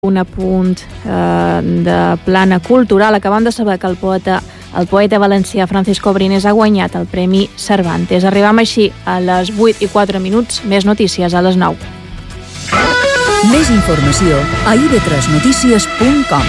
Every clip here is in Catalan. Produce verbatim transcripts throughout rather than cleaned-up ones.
Un apunt eh, de plana cultural. Acabem de saber que el poeta, el poeta valencià Francisco Brines ha guanyat el Premi Cervantes. Arribam així a les vuit i quatre minuts. Més notícies a les nou. Més informació a i ve tres notícies punt com.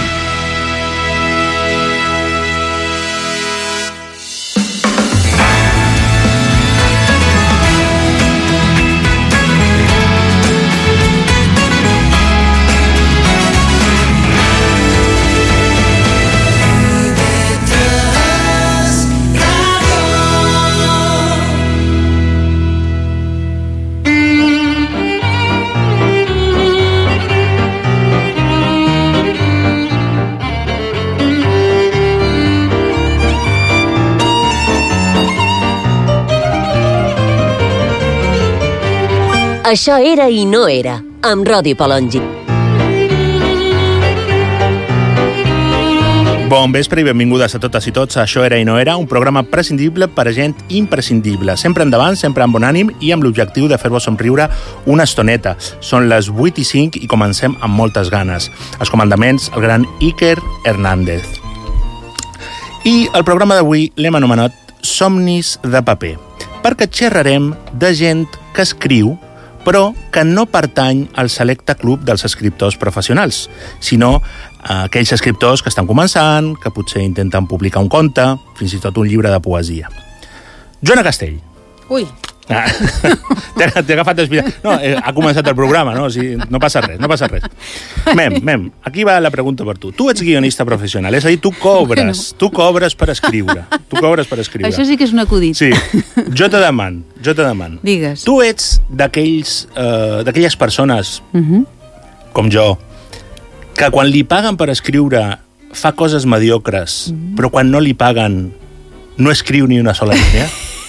Això era i no era, amb Rodi Palongi. Bon vespre i benvingudes a totes i tots a Això era i no era, un programa prescindible per a gent imprescindible. Sempre endavant, sempre amb bon ànim i amb l'objectiu de fer-vos somriure una estoneta. Són les vuit i cinc i comencem amb moltes ganes. Els comandaments, el gran Iker Hernández. I el programa d'avui l'hem anomenat Somnis de paper, perquè xerrarem de gent que escriu però que no pertany al selecte club dels escriptors professionals, sinó aquells escriptors que estan començant, que potser intenten publicar un conte, fins i tot un llibre de poesia. Joana Castell. Ui. Ah, t'he agafat d'espina. No, eh, ha començat el programa, no? O sigui, no passa res, no passa res. Mem, mem, aquí va la pregunta per tu. Tu ets guionista professional, és a dir, tu cobres, tu cobres per escriure. Tu cobres per escriure. Això sí que és un acudit. Sí. Jo te demano, jo te demano. Digues. Tu ets d'aquells, eh, d'aquelles persones, Uh-huh. com jo, que quan li paguen per escriure fa coses mediocres, uh-huh. però quan no li paguen no escriu ni una sola línia?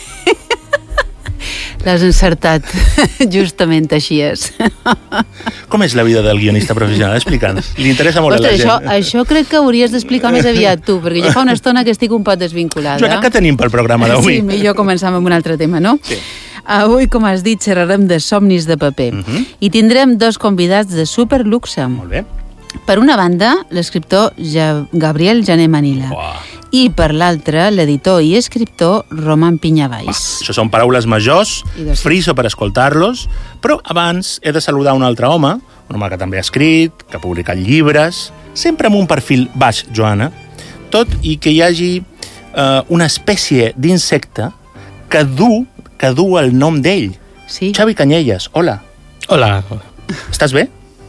L'has encertat. Justament així és. Com és la vida del guionista professional? Explica'ns. Li interessa molt Ostres, a la això, gent. això crec que hauries d'explicar més aviat tu, perquè ja fa una estona que estic un poc desvinculada. Joana, què tenim pel programa d'avui? Sí, millor començar amb un altre tema, no? Sí. Avui, com has dit, xerrarem de somnis de paper. Uh-huh. I tindrem dos convidats de superluxe. Molt bé. Per una banda, l'escriptor ja... Gabriel Jané Manila. Uah. I per l'altra, l'editor i escriptor Roman Piñavais. Va, això són paraules majors, friso per escoltar-los, però abans he de saludar un altre home, un home que també ha escrit, que ha publicat llibres, sempre amb un perfil baix, Joana, tot i que hi hagi eh, una espècie d'insecte que du, que du el nom d'ell. Sí. Xavi Canyelles, hola. Hola. Estàs bé?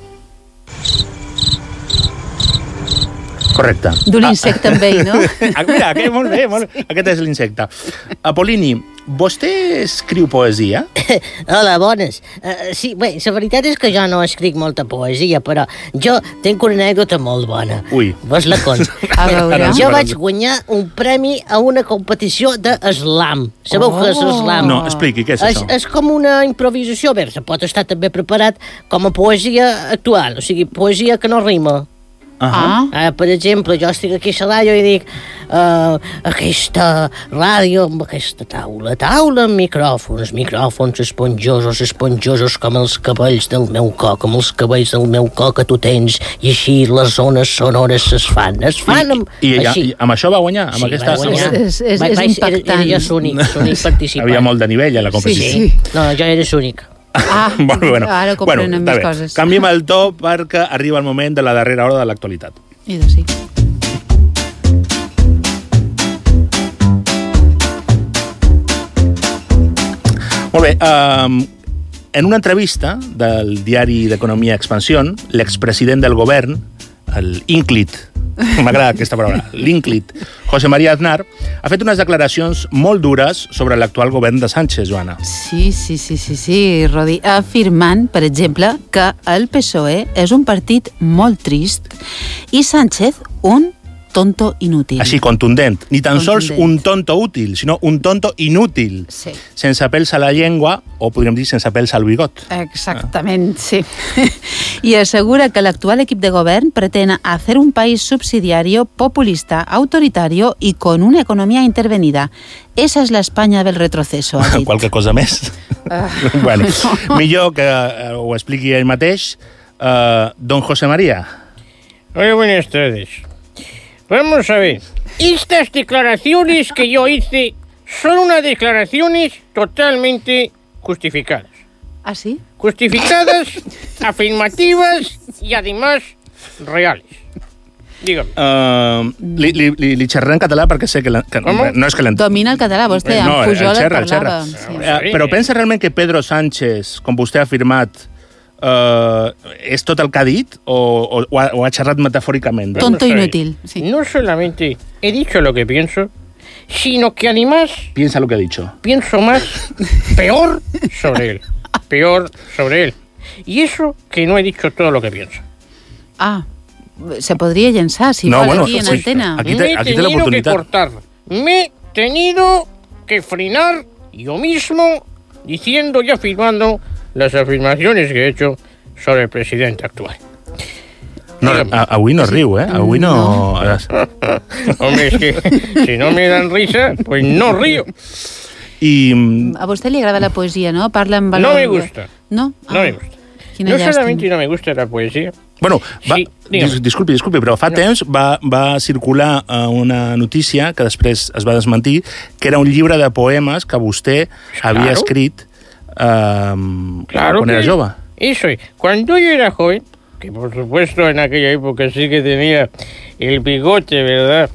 Correcte. D'un insecte amb ell, no? Ah, mira, aquest, molt bé, molt bé. Aquest és l'insecte. Apolini, vostè escriu poesia? Hola, bones. Uh, sí, bé, la veritat és que jo no escric molta poesia, però jo tinc una anècdota molt bona. Ui. Vos la conto. A veure. Jo vaig guanyar un premi a una competició d'eslam. Sabeu Oh. què és l'eslam? No, expliqui, què és és, això? és com una improvisació. Bé, se pot estar també preparat com a poesia actual, o sigui, poesia que no rima. Uh-huh. Ah, Ah, per exemple, jo estic aquí a la ràdio i dic uh, aquesta ràdio amb aquesta taula, taula amb micròfons, micròfons esponjosos, esponjosos com els cabells del meu cor, com els cabells del meu cor que tu tens, i així les zones sonores es fan, es fan amb, I, i, així. i amb això va guanyar? Amb Sí, aquesta... va guanyar. És- és- Va- és va- impactant. Era, era jo l'únic, l'únic participant. Havia molt de nivell a la competició. Sí, sí. No, jo era l'únic. ah Molt bé, bueno. ara comprenem bueno, més bé. coses. Canviem el to perquè arriba el moment de la darrera hora de l'actualitat. I doncs sí. Molt bé, um, en una entrevista del diari d'Economia Expansión, l'expresident del govern, el ínclit, m'agrada aquesta paraula, l'ínclit, José María Aznar, ha fet unes declaracions molt dures sobre l'actual govern de Sánchez, Joana. Sí, sí, sí, sí, sí, Rodi, afirmant, per exemple, que el P S O E és un partit molt trist i Sánchez un tonto inútil. Així, contundent. Ni tan sols Contundent. un tonto útil, sinó un tonto inútil. Sí. Sense pèls a la llengua, o podríem dir sense pèls al bigot. Exactament, sí. Y asegura que el actual equipo de gobierno pretende hacer un país subsidiario, populista, autoritario y con una economía intervenida. Esa es la España del retroceso, ha dit. Qualque cosa més. Ah. Bueno, millor que eh, ho expliqui ell mateix. Uh, don José María, Hola, buenas tardes. Vamos a ver. Estas declaraciones que yo hice son unas declaraciones totalmente justificadas. ¿Ah, sí? Justificadas, afirmativas y además reales. Dígame. Uh, li, li, li, li xerraré en català perquè sé que... La, que Com? no és que l'ent... Domina el català, vostè, no, amb Pujol el xerra, el xerra. parlava. Sí. Uh, però pensa realment que Pedro Sánchez, com vostè ha afirmat, uh, és tot el que ha dit o, o, o, ha, o ha xerrat metafòricament? Tonto Vamos a ver. inútil. Sí. No solamente he dicho lo que pienso, sino que además Piensa lo que ha dicho. pienso más peor sobre él. Peor sobre él. Y eso que no he dicho todo lo que pienso. Ah, se podria llençar, si No, vol, bueno, aquí en sí, antena. aquí- Me he aquí té tenido que l'oportunitat. cortar. Me he tenido que frenar yo mismo diciendo y afirmando las afirmaciones que he hecho sobre el presidente actual. No, a, avui no riu, eh? Avui no... Hombre, es que si no me dan risa, pues no río. I... mm, A vostè li agrada la poesia, no? Parla amb valor... No me gusta. No? No Ah, me gusta. Quina No llàstima. solamente no me gusta la poesía. Bueno, va, Sí, digue'm. dis, disculpi, disculpi, però fa No. temps va, va circular uh, una notícia que després es va desmentir, que era un llibre de poemes que vostè havia Claro. escrit uh, Claro quan que era jove. Eso es. Cuando yo era joven, que por supuesto en aquella época sí que tenía el bigote, ¿verdad?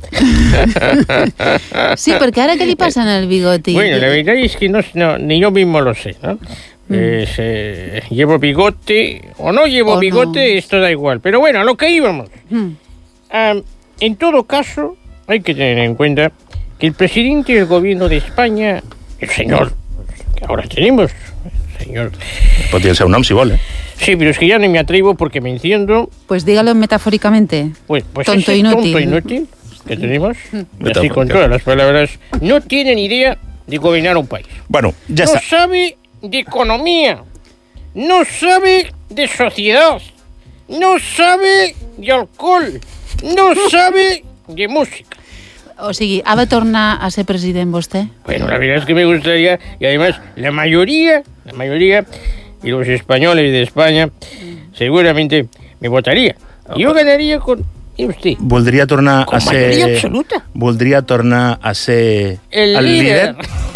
Sí, perquè ara què li passa en el bigoti? Bueno, la verdad es que no, no, ni yo mismo lo sé, ¿no? Eh, se- llevo bigote o no llevo O no. bigote, esto da igual. Pero bueno, a lo que íbamos. Mm. Am, en todo caso, hay que tener en cuenta que el presidente del gobierno de España, el señor que ahora tenemos, el señor... Pot dir el seu nom, si vol, eh? Sí, pero es que ya no me atrevo porque me enciendo. Pues dígalo metafóricamente. Pues, pues Tonto ese inútil. tonto inútil que tenemos, y así Metáfora, con claro. todas las palabras, no tiene ni idea de gobernar un país. Bueno, ja No està. sabe de economía, no sabe de sociedad, no sabe de alcohol, no sabe de música. O sigui, ha de tornar a ser president vostè? Bueno, la verdad es que me gustaría, y además la mayoría, la mayoría de los españoles de España seguramente me votaría. Y yo ganaría con... ¿Y usted? Voldria tornar Con a ser... mayoría absoluta. Voldria tornar a ser... El, líder.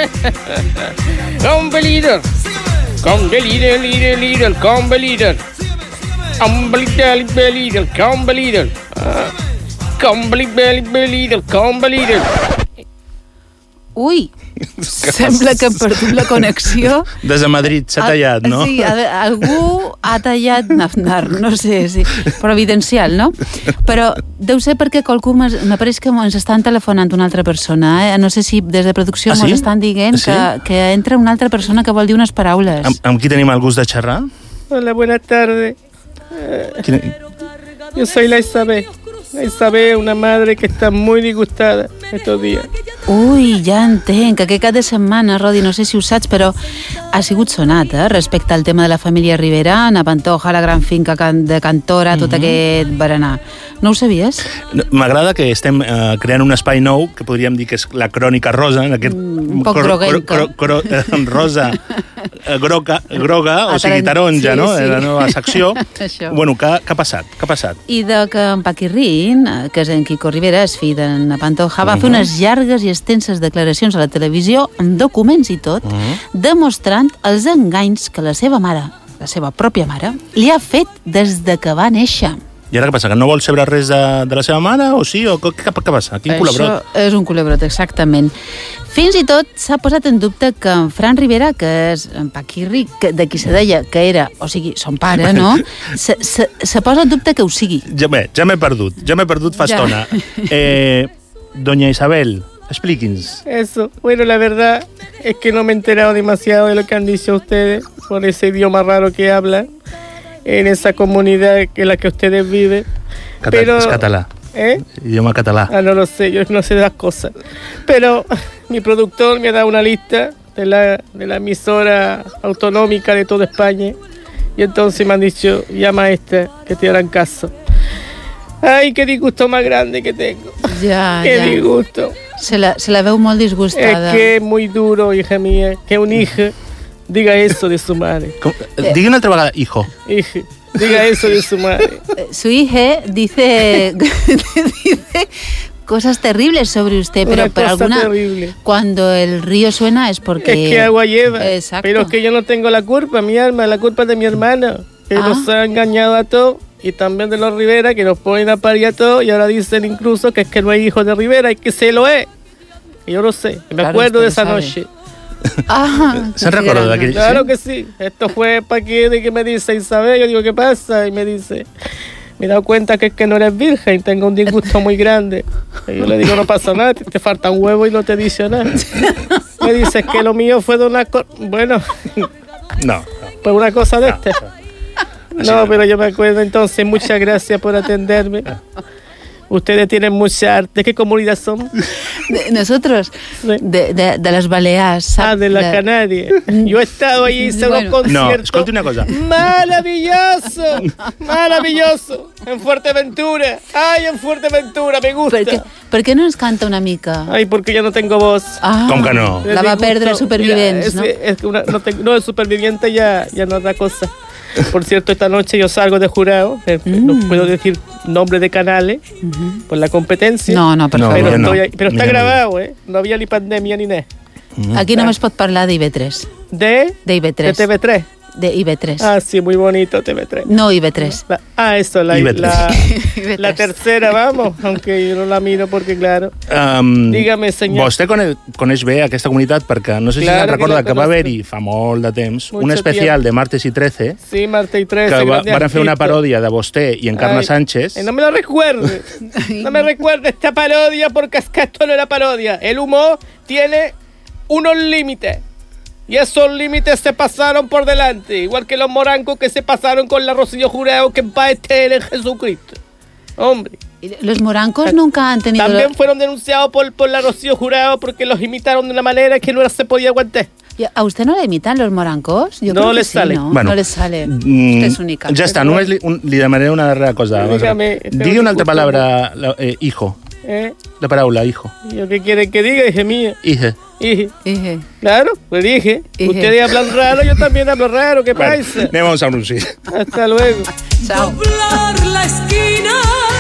Combe líder. Combe líder, líder, líder, combe líder. Combe líder, líder, líder, combe líder. Ah, Combe líder, líder, líder, combe líder. Ui, sembla que hem perdut la connexió. Des de Madrid s'ha tallat, Ah, no? Sí, a- algú ha tallat Nafnar, no sé, sí, providencial, no? Però deu ser perquè qualcú m'apareix que ens estan telefonant una altra persona, eh? No sé si des de producció Ah, ens sí? estan dient Sí? que, que entra una altra persona que vol dir unes paraules. Amb, amb qui tenim el gust de xerrar? Hola, buenas tardes. Quin... Yo soy la Isabel. La Isabel, una madre que está muy disgustada estos días. Ui, ja entenc, que aquest cap de setmana, Rodi, no sé si ho saps, però ha sigut sonat, eh? Respecte al tema de la família Rivera, Ana Pantoja, la gran finca can- de Cantora, tot aquest berenar. No ho sabies? No, m'agrada que estem eh, creant un espai nou que podríem dir que és la crònica rosa, en aquest... Mm, un poc groguenca. cro, cro, eh, rosa, eh, groga, groga o sigui, Ataran- taronja, sí, no? sí. La nova secció. Això. Bueno, què, què ha passat? Què ha passat? I de que en Paquirrin, eh, que és en Quico Rivera, és fill d'Anna Pantoja, va fer unes llargues i extenses declaracions a la televisió, amb documents i tot, demostrant els enganys que la seva mare, la seva pròpia mare, li ha fet des de que va néixer. I ara què passa? Que no vol saber res de, de la seva mare? O sí? O què, què, què passa? Quin culebrot? Això és un culebrot, exactament. Fins i tot s'ha posat en dubte que en Fran Rivera, que és en Paquirri, que, de qui se deia que era, o sigui, son pare, no? Se, se, se posa en dubte que ho sigui. Ja, bé, ja m'he perdut, ja m'he perdut fa Ja. estona. Eh, doña Isabel, explíquins. Eso, bueno, la verdad es que no me he enterado demasiado de lo que han dicho ustedes por ese idioma raro que hablan en esa comunidad en la que ustedes viven. Cata Pero- És català, ¿Eh? idioma català. Ah, no lo sé, yo no sé de las cosas. Pero mi productor me ha dado una lista de la, de la emisora autonómica de toda España y entonces me han dicho, llama a esta, que te harán caso. Ay, qué disgusto más grande que tengo. Ja, Qué ja. disgusto. Se la, se la veu molt disgustada. Es que es muy duro, hija mía, que un hijo diga eso de su madre. Com, eh, digui una altra vegada, hijo. Hijo, diga eso de su madre. Su hija dice, dice cosas terribles sobre usted, pero, Una pero cosa alguna... terrible. Cuando el río suena es porque... Es que agua lleva. Exacto. Pero es que yo no tengo la culpa, mi alma, la culpa es de mi hermano, que Ah. nos ha engañado a todos, y también de los Rivera, que nos ponen a parir a todos, y ahora dicen incluso que es que no hay hijos de Rivera, y que se lo es. Y yo lo sé, me Claro, acuerdo de usted esa lo noche. Ah, ¿Se recuerda de aquell- Claro sí? que sí. Esto fue para que, de que me dice Isabel, yo digo, ¿qué pasa? Y me dice, me he dado cuenta que es que no eres virgen, tengo un disgusto muy grande. Y yo le digo, no pasa nada, te, te falta un huevo y no te dice nada. Me dice, es que lo mío fue de una cosa... Bueno, No. pues una cosa de este. Así No, pero yo me acuerdo entonces, muchas gracias por atenderme. Ustedes tienen mucha arte. ¿De qué comunidad son? De- nosotros, Sí. de, de, de les Balears. sap? Ah, de la De- Canarias. Yo he estado allí, hice Bueno. unos No, conciertos. escolti una cosa. ¡Maravilloso! ¡Maravilloso! En Fuerteventura. ¡Ay, en Fuerteventura! Me gusta. Per què, per què no ens canta una mica? Ay, porque ya no tengo voz. Ah, Com que no? La va perdre a Supervivents, Mira, no? es, es que una, no, tengo, no, el superviviente ya, ya no da cosa. Por cierto, esta noche yo salgo de jurado. eh, Mm. No puedo decir nombre de canales por la competencia. No, no, per No, favor. Pero, ya no. estoy ahí- pero está Ya no. grabado, ¿eh? No había ni pandemia ni nada. Aquí només pot parlar d'I B tres. ¿De? De I B ¿De tres. T V tres? De I B tres. Ah, sí, muy bonito T V tres. No I B tres. La- ah, eso, la, I B tres. la, I B tres. la tercera, vamos. Aunque yo no la miro porque, claro. Um, Dígame, senyor. Vostè coneix, coneix bé aquesta comunitat perquè no sé si Claro se'n que recorda la que, va conozco. haver-hi fa molt de temps Mucho un especial tiempo. de Martes y trece Sí, Marta y tres. que va, van fer una paròdia de vostè i Encarna Ay, Sánchez. eh, no me lo recuerde. No me recuerde esta parodia porque es que esto no era parodia. El humor tiene unos límites. Y esos límites se pasaron por delante. Igual que los morancos que se pasaron con la Rocío Jurado, que en paz esté en Jesucristo. Hombre. Los morancos nunca han tenido... También fueron denunciados por, por la Rocío Jurado porque los imitaron de una manera que no se podía aguantar. ¿A usted no le imitan los morancos? Yo No creo que les sí, sale. ¿no? Bueno, no les sale. Mm, Usted es única. Ja està, només li, un, li demanaré una darrera cosa. Dígame, Digui una altra tengo paraula, la- eh, hijo. ¿Eh? La paraula, hijo. ¿Y yo qué quieren que diga, hija mía? Hije. Hije. Dije, Claro, pues dije. Dije. Ustedes hablan raro, yo también hablo raro. ¿Qué Bueno, pasa? anem a un anunci. Hasta luego. chao. Doblar la esquina,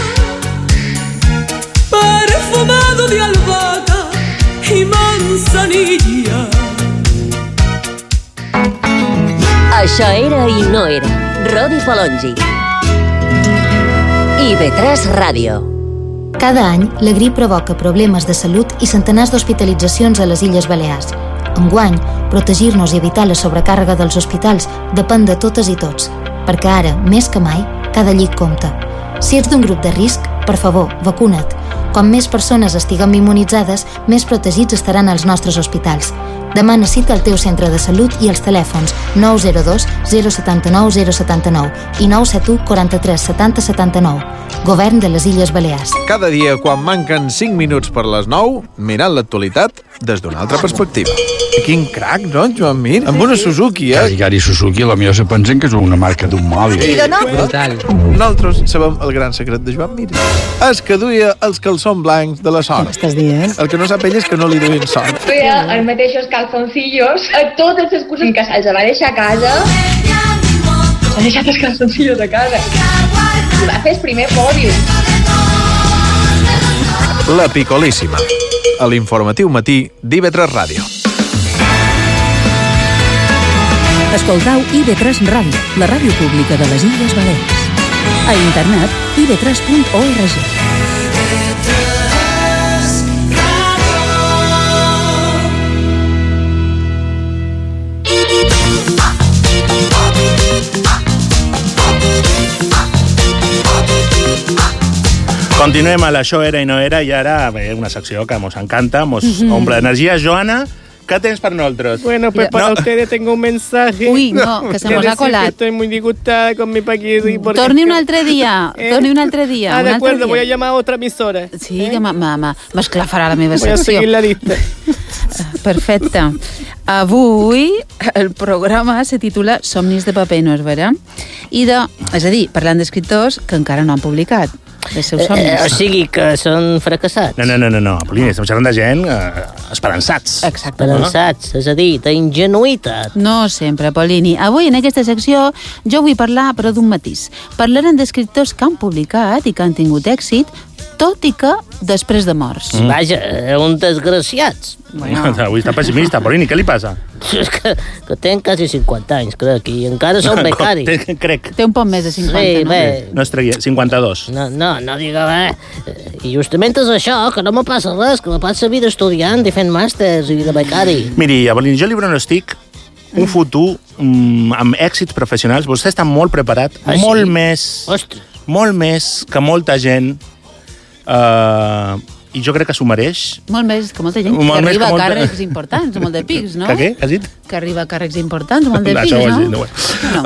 perfumado de albahaca y manzanilla. Això era i no era. Rodi Palongi. I B tres Ràdio. Cada any, la grip provoca problemes de salut i centenars d'hospitalitzacions a les Illes Balears. Enguany, protegir-nos i evitar la sobrecàrrega dels hospitals depèn de totes i tots, perquè ara, més que mai, cada llit compta. Si ets d'un grup de risc, per favor, vacuna't. Com més persones estiguem immunitzades, més protegits estaran els nostres hospitals. Demana cita al teu centre de salut i als telèfons nou zero dos zero set nou zero set nou i nou set u quaranta-tres setanta setanta-nou. Govern de les Illes Balears. Cada dia, quan manquen cinc minuts per les nou, mirant l'actualitat des d'una altra perspectiva. Quin crac, no, en Joan Mir? Amb una Suzuki, eh? Cari, cari, Suzuki, la millor se pensen que és una marca d'un mòbil. Brutal. Nosaltres sabem el gran secret de Joan Mir. És que duia els calçons blancs de la sort. Estàs dient? El que no sap ell és que no li duien sort. Duia els mateixos calzoncillos a totes les curses que se'ls va deixar a casa. S'ha deixat els calzoncillos a casa. I va fer el primer pòdium. La Picolíssima. A l'informatiu matí d'I B tres Ràdio. Escoltau I B tres Ràdio, la ràdio pública de les Illes Balears. A internet, i b tres punt org. Continuem a l'Això era i no era i ara bé, una secció que mos encanta, mos Mhm. omple d'energia. Joana, què tens per nosaltres? Bueno, pues para No. ustedes tengo un mensaje. Uy, no, que se nos ha decir colado. que estoy muy disgustada con mi paquete. porque Torni es un que- altre dia, Eh? torni un altre dia. Ah, un de altre acuerdo, dia. voy a llamar a otra emisora. Sí, que m'esclafarà la meva Voy a secció. seguir la lista. Perfecte. Avui el programa se titula Somnis de paper, no és vera? I de, és a dir, parlant d'escriptors que encara no han publicat. dels seus somnis. Eh, o sigui que són fracassats. No, no, no, no, no. Apol·lini, estem xerrant de gent eh, esperançats. Exacte. Esperançats, és a dir, d'ingenuïtat. No sempre, Polini. Avui, en aquesta secció, jo vull parlar, però d'un matís. Parlarem d'escriptors que han publicat i que han tingut èxit, tot i que després de morts. Mm. Vaja, uns desgraciats. Bueno. Avui està pessimista, Polini, què li passa? És que, que tenc quasi cinquanta anys, crec, i encara som becari. Crec. Té un poc més de cinquanta, sí, no? Bé. No es tregui, cinquanta-dos. No, no, no diga res. I justament és això, que no me passa res, que me passa vida estudiant i fent màsters i de becari. Miri, Polini, jo li pronostic un futur mm, amb èxits professionals. Vostè està molt preparat, ah, molt sí? més... Ostres. Molt més que molta gent... Uh, i jo crec que s'ho mereix. Molt més que molta gent Molt que arriba que molta... a càrrecs importants, molt de pics, no? Que què? Has dit? Que arriba a càrrecs importants, molt de pics, Això ho has no? dit, no? no.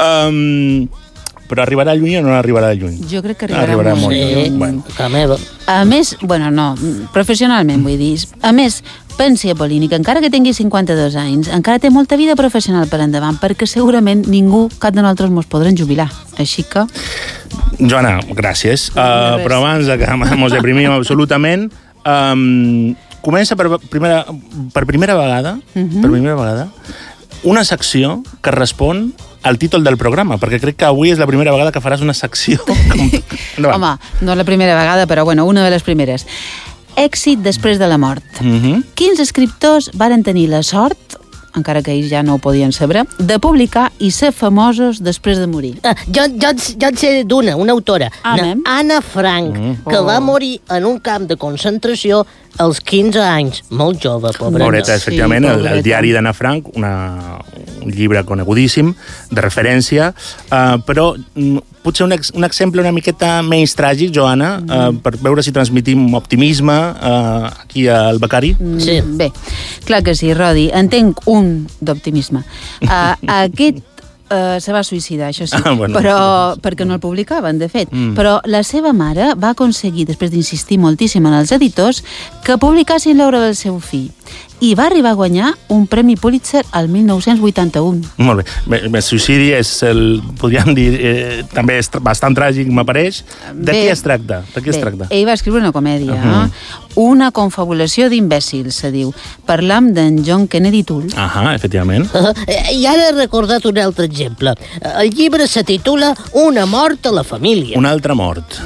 Um, però arribarà lluny o no arribarà lluny? Jo crec que arribarà, arribarà molt molt lluny. Sí, bueno. que meva. A més, bueno, no, professionalment vull dir, a més, pensi, Polini, que encara que tingui cinquanta-dos anys, encara té molta vida professional per endavant, perquè segurament ningú, cap de nosaltres, mos podrem jubilar. Així que... Joana, gràcies. Uh, però abans de que ens deprimim absolutament, um, comença per primera, per primera vegada, uh-huh. per primera vegada, una secció que respon al títol del programa, perquè crec que avui és la primera vegada que faràs una secció. Com... Home, no és la primera vegada, però bueno, una de les primeres. Èxit després de la mort. Uh-huh. Quins escriptors varen tenir la sort, encara que ells ja no ho podien saber, de publicar i ser famosos després de morir? Ah, jo, jo, jo en sé d'una, una autora, Ah, mem? Anna Frank, Mm. que va morir en un camp de concentració als quinze anys. Molt jove, pobreta. Pobreta, efectivament, Sí, el, pobreta. el diari d'Anna Frank, una, un llibre conegudíssim, de referència, uh, però mm, potser un, ex, un exemple una miqueta menys tràgic, Joana, uh, per veure si transmitim optimisme uh, aquí al Becari. Sí. Bé, clar que sí, Rodi, entenc un d'optimisme. Uh, aquest Uh, se va suïcidar, això sí, Ah, bueno. però perquè no el publicaven, de fet. Mm. Però la seva mare va aconseguir, després d'insistir moltíssim en els editors, que publicassin l'obra del seu fill. I va arribar a guanyar un Premi Pulitzer al mil nou-cents vuitanta-un. Molt bé. El suïcidi és, el, podríem dir, eh, també és bastant tràgic, m'apareix. De Bé, qui es tracta? De qui Bé, es tracta? ell va escriure una comèdia, Uh-huh. uh-huh. Una confabulació d'imbècils, se diu. Parlam d'en John Kennedy Toole. Ahà, efectivament. Uh, I ara he recordat un altre exemple. El llibre se titula Una mort a la família. Una altra mort.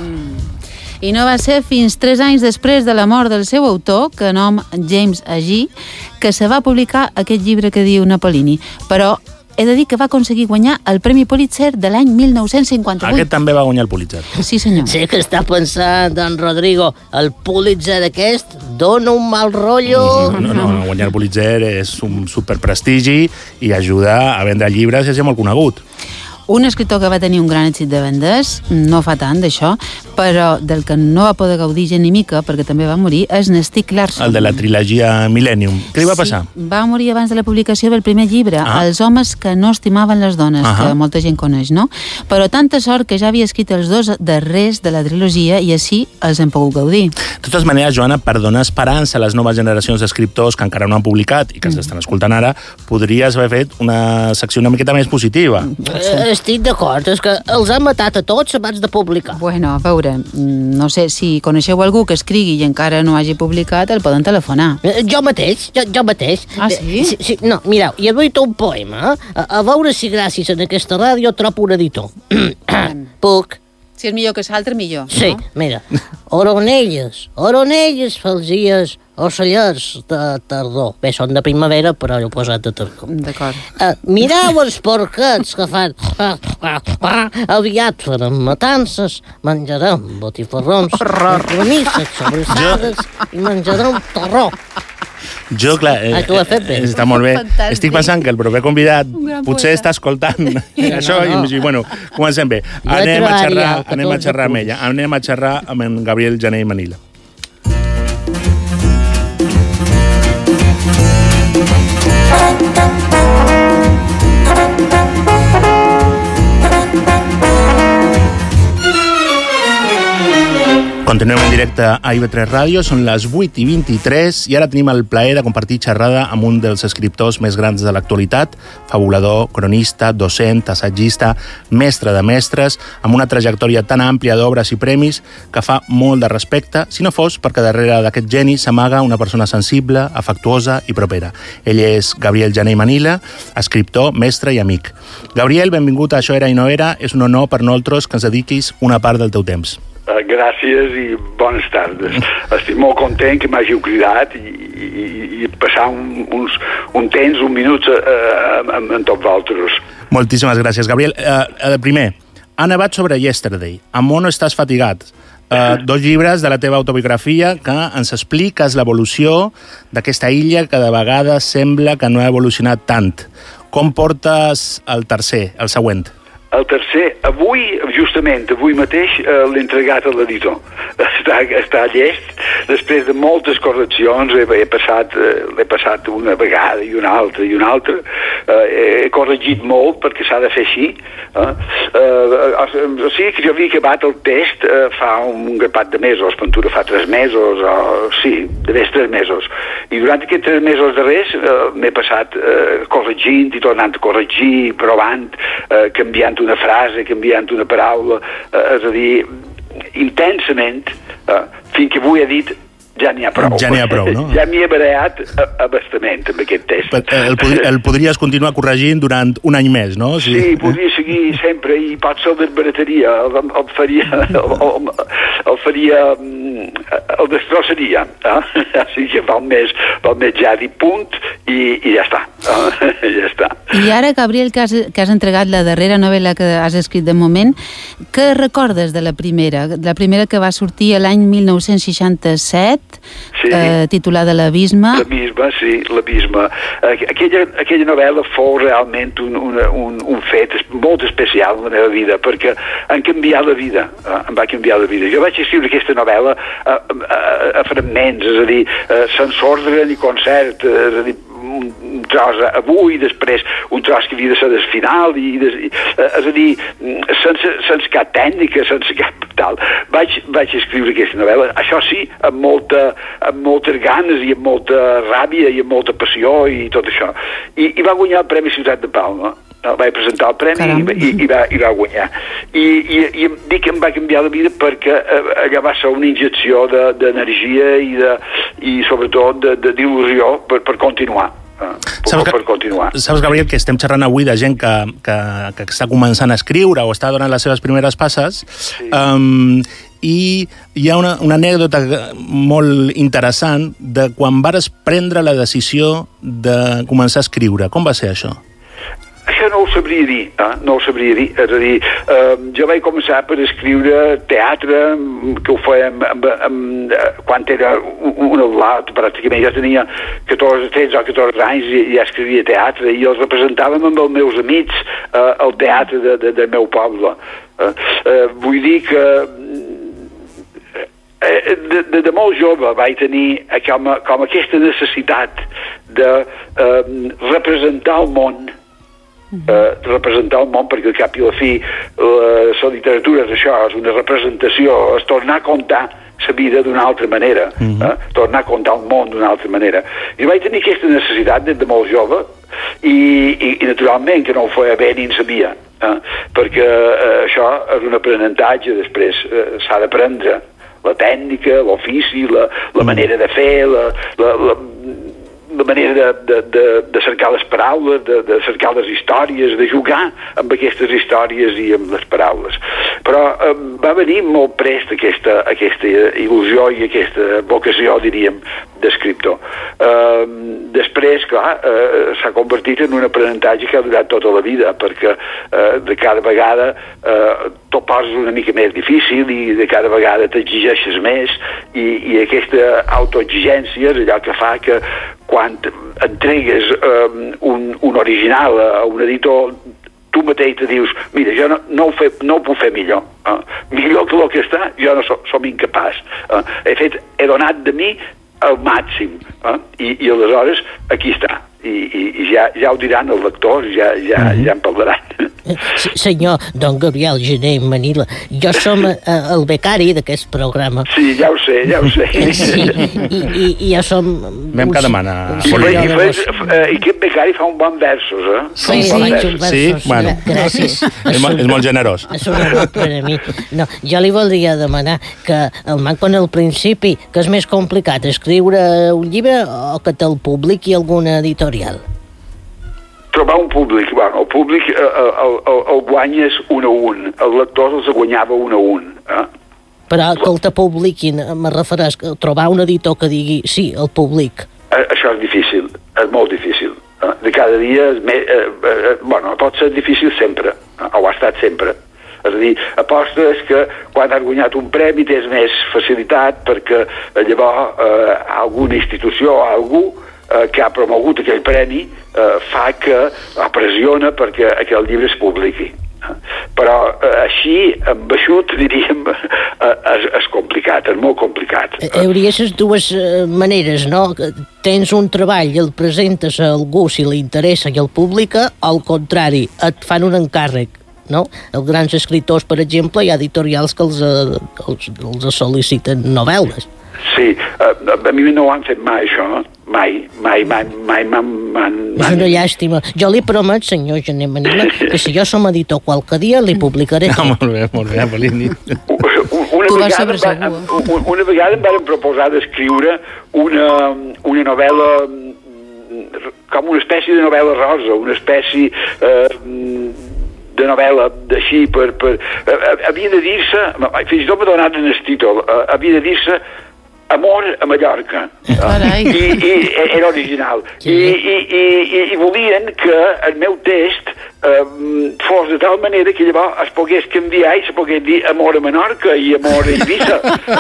I no va ser fins tres anys després de la mort del seu autor, que nom James Agee, que se va publicar aquest llibre que diu Napolini. Però he de dir que va aconseguir guanyar el Premi Pulitzer de l'any mil nou-cents cinquanta-vuit. Aquest també va guanyar el Pulitzer. Sí, senyor. Sé que està pensant, don Rodrigo, el Pulitzer aquest dona un mal rotllo. No, no, no, guanyar el Pulitzer és un superprestigi i ajuda a vendre llibres i a ser molt conegut. Un escriptor que va tenir un gran èxit de vendes, no fa tant d'això, però del que no va poder gaudir gent ni mica, perquè també va morir, és Stieg Larsson. El de la trilogia Millennium. Què li va passar? Sí, va morir abans de la publicació del primer llibre, Ah. Els homes que no estimaven les dones, Ahà. que molta gent coneix, no? Però tanta sort que ja havia escrit els dos darrers de la trilogia i així els hem pogut gaudir. De totes maneres, Joana, per donar esperança a les noves generacions d'escriptors que encara no han publicat i que s'estan escoltant ara, podries haver fet una secció una miqueta més positiva. Eh, Estic d'acord, és que els han matat a tots abans de publicar. Bueno, a veure, mm, no sé, si coneixeu algú que escrigui i encara no hagi publicat, el poden telefonar. Eh, Jo mateix, jo, jo mateix. Ah, sí? Eh, sí, sí no, mireu, hi he duit un poema, eh? a, a veure si gràcies a aquesta ràdio trobo un editor. Puc? Si és millor que l'altre, millor. Sí, no? mira. Oronelles, oronelles, falsies, ocellers de tardor. Bé, són de primavera, però jo he posat de tardor. D'acord. Uh, mireu els porquets que fan... Ah, ah, ah, aviat farem matances, menjarem botifarrons, remisses, sobrassades i menjarem torró. Jo, clar, eh, Ah, tu ho has fet bé. eh, està molt bé. Fantàstic. Estic pensant que el proper convidat gran potser poeta. està escoltant això no. i, bueno, comencem bé. Jo Anem a trobaria xerrar, el anem a catorze xerrar amb punts. ella. Anem a xerrar amb en Gabriel Jané i Manila. Continuem en directe a I V tres Ràdio, són les vuit i vint-i-tres i ara tenim el plaer de compartir xerrada amb un dels escriptors més grans de l'actualitat, fabulador, cronista, docent, assagista, mestre de mestres, amb una trajectòria tan àmplia d'obres i premis que fa molt de respecte, si no fos perquè darrere d'aquest geni s'amaga una persona sensible, afectuosa i propera. Ell és Gabriel Jané i Manila, escriptor, mestre i amic. Gabriel, benvingut a Això era i no era. És un honor per nosaltres que ens dediquis una part del teu temps. Uh, gràcies i bones tardes. Estic molt content que m'hàgiu cridat i, i, i passar un, uns, un temps, un minut uh, amb, amb tots vosaltres. Moltíssimes gràcies, Gabriel. Uh, primer, ha nevat sobre Yesterday. Amb on estàs fatigat? Uh, dos llibres de la teva autobiografia que ens expliques l'evolució d'aquesta illa que de vegades sembla que no ha evolucionat tant. Com portes el tercer, el següent? El tercer, avui, justament, avui mateix, eh, l'he entregat a l'editor. Està, està llest. Després de moltes correccions, he, he passat, eh, l'he passat una vegada i una altra i una altra. Eh, he corregit molt perquè s'ha de fer així. Eh? Eh, o sigui que jo havia acabat el test eh, fa un grapat de mesos, Ventura fa tres mesos, o sí, de més tres mesos. I durant aquests tres mesos darrers eh, m'he passat eh, corregint i tornant a corregir, provant, eh, canviant una frase, canviant una paraula, eh, és a dir, intensament, eh, fins que avui he dit ja n'hi ha prou. Ja n'hi ha prou, no? Ja m'hi he barallat abastament amb aquest test. El, pod el podries continuar corregint durant un any més, no? Sí, sí podria seguir sempre i potser el desbarataria, el, el faria, el, el, el faria, el destrossaria. Eh? Així que val més, val més ja dir punt i, i ja està. Eh? Ja està. I ara, Gabriel, que has, que has entregat la darrera novel·la que has escrit de moment, què recordes de la primera? La primera que va sortir l'any mil nou-cents seixanta-set, sí. eh, titulada L'Abisme. L'Abisme, sí, L'Abisme. Aquella, aquella novel·la fou realment un, un, un, un fet molt especial en la meva vida, perquè em canviat la vida, eh, em va canviar la vida. Jo vaig escriure aquesta novel·la a, a, a fragments, és a dir, sense ordre ni concert, és a dir, un tros avui, després un tros que havia de ser del final, i, des, i, és a dir, sense, sense cap tècnica, sense cap tal. Vaig, vaig escriure aquesta novel·la, això sí, amb, molta, amb moltes ganes i amb molta ràbia i amb molta passió i tot això. I, i va guanyar el Premi Ciutat de Palma. Vaig presentar el premi i, i, i, va, i va guanyar. I, i, i em dic que em va canviar la vida perquè allà va ser una injecció d'energia de, i, de, i sobretot d'il·lusió per, per continuar. Saps, per continuar. Saps, Gabriel, que estem xerrant avui de gent que, que, que està començant a escriure o està donant les seves primeres passes, sí. um, i hi ha una, una anècdota molt interessant de quan vares prendre la decisió de començar a escriure. Com va ser això? Això no ho sabria dir, eh? no ho sabria dir. És a dir, eh, jo vaig començar per escriure teatre, que ho fèiem amb, amb, quan era un adult, pràcticament. Jo tenia catorze, tretze o catorze anys i ja escrivia teatre, i els representàvem amb els meus amics eh, al teatre de, de, del meu poble. Eh, eh, vull dir que eh, de, de, de molt jove vaig tenir com, com aquesta necessitat de eh, representar el món, Uh, representar el món, perquè al cap i a la fi la, la literatura és això, és una representació, és tornar a contar la vida d'una altra manera, uh-huh. eh? tornar a contar el món d'una altra manera. I vaig tenir aquesta necessitat des de molt jove i, i, i naturalment que no ho feia bé ni en sabia, eh? perquè eh, això és un aprenentatge, després eh, s'ha d'aprendre la tècnica, l'ofici, la, la manera de fer, la, la, la la manera de, de, de, de cercar les paraules, de, de cercar les històries, de jugar amb aquestes històries i amb les paraules. Però eh, va venir molt prest aquesta, aquesta il·lusió i aquesta vocació, diríem, d'escriptor. Eh, després, clar, eh, s'ha convertit en un aprenentatge que ha durat tota la vida, perquè eh, de cada vegada eh, t'ho poses una mica més difícil i de cada vegada t'exigeixes més, i, i aquesta autoexigència és allò que fa que quan entregues um, un, un original a un editor, tu mateix te dius, mira, jo no, no, ho, fe, no ho puc fer millor. Uh, millor que el que està, jo no som, som incapaç. Uh, he, fet, he donat de mi al màxim. Uh, i, I aleshores, aquí està. i, i, i ja, ja ho diran els lectors, ja, ja, mm-hmm. ja en parlaran. Senyor Don Gabriel Gené Manila, jo som uh, el becari d'aquest programa. Sí, ja ho sé, ja ho sé. Sí, i, i, i jo som... Vam que demana... Sí, I, fes, I aquest becari fa un bon versos, eh? Sí, sí, bon versos. versos. Sí? Bueno. Gràcies. És, molt, és molt generós. És un honor per a mi. No, jo li voldria demanar que el manco en el principi, que és més complicat, escriure un llibre o que te'l publiqui alguna editorial? Trobar un públic, bueno, el públic eh, el, el, el guanyes un a un, els lectors els guanyava un a un. Eh? Però que el te publiquin, me refereix a trobar un editor que digui sí, el public. Eh, això és difícil, és molt difícil. Eh? De cada dia, és més, eh, eh, bueno, pot ser difícil sempre, eh? Ho ha estat sempre. És a dir, apostes que quan has guanyat un premi tens més facilitat perquè llavors eh, alguna institució o algú eh, que ha promogut aquell premi eh, fa que pressiona perquè aquell llibre es publiqui. Però eh, així, amb eixut, diríem, eh, és, és complicat, és molt complicat. Hi hauria aquestes dues eh, maneres, no? Tens un treball i el presentes a algú si li interessa i el publica, o al contrari, et fan un encàrrec, no? Els grans escriptors, per exemple, hi ha editorials que els, els, els sol·liciten novel·les. Sí, a, a mi no ho han fet mai, això, mai, mai, mai, mai m'han... És una llàstima. Jo li promet, senyor Gené Manila, que si jo som editor qualque dia, li publicaré. No, molt bé, molt bé, Apolini. Una, vegada, va, una vegada em van proposar d'escriure una, una novel·la, com una espècie de novel·la rosa, una espècie... Eh, de novel·la així per, per, havia de dir-se, fins i tot m'ha donat en el títol, havia de dir-se Amor a Mallorca. I, i era original. I, i, i, i volien que el meu text eh, fos de tal manera que llavors es pogués canviar i se pogués dir Amor a Menorca i Amor a Eivissa.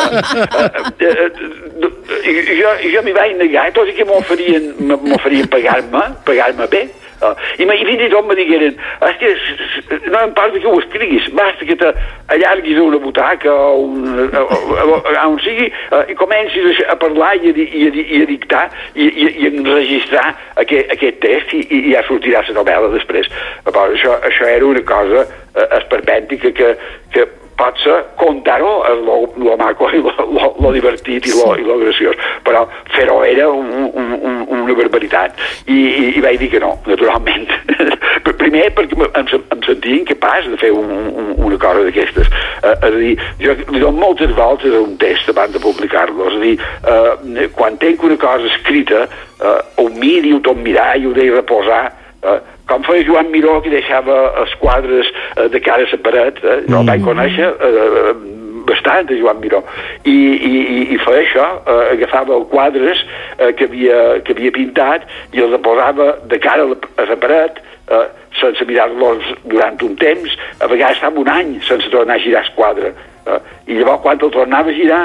I jo, jo m'hi vaig negar, tot i que m'oferien m'oferien pagar-me, pagar-me bé. Uh, i, i fins i tot me digueren és que no em parli que ho escriguis, basta que t'allarguis a una butaca o un, a, a, a, a on sigui uh, i comencis a parlar i a, i a, i a dictar i, i, i a enregistrar aquest, aquest text i, i ja sortirà la novel·la després. Però això, això era una cosa uh, esperpèntica que, que potser contar-ho és lo, lo maco i lo, lo, lo divertit i lo, i lo graciós, però fer-ho era un, un, un, una barbaritat i, i, i vaig dir que no, naturalment. Primer perquè em, em sentia incapaç de fer un, un, una cosa d'aquestes. Uh, és a dir, jo li dono moltes voltes a un text abans de publicar-lo. És a dir, uh, quan tenc una cosa escrita, uh, ho miri, ho tot mirar i ho deia reposar, uh, com feia Joan Miró, que deixava els quadres eh, de cara a la paret, eh? Jo el vaig conèixer eh, bastant, de Joan Miró, i, i, i feia això, eh, agafava els quadres eh, que, havia, que havia pintat i els posava de cara a la, a la paret, eh, sense mirar-los durant un temps, a vegades estava un any sense tornar a girar el quadre, eh, i llavors quan el tornava a girar,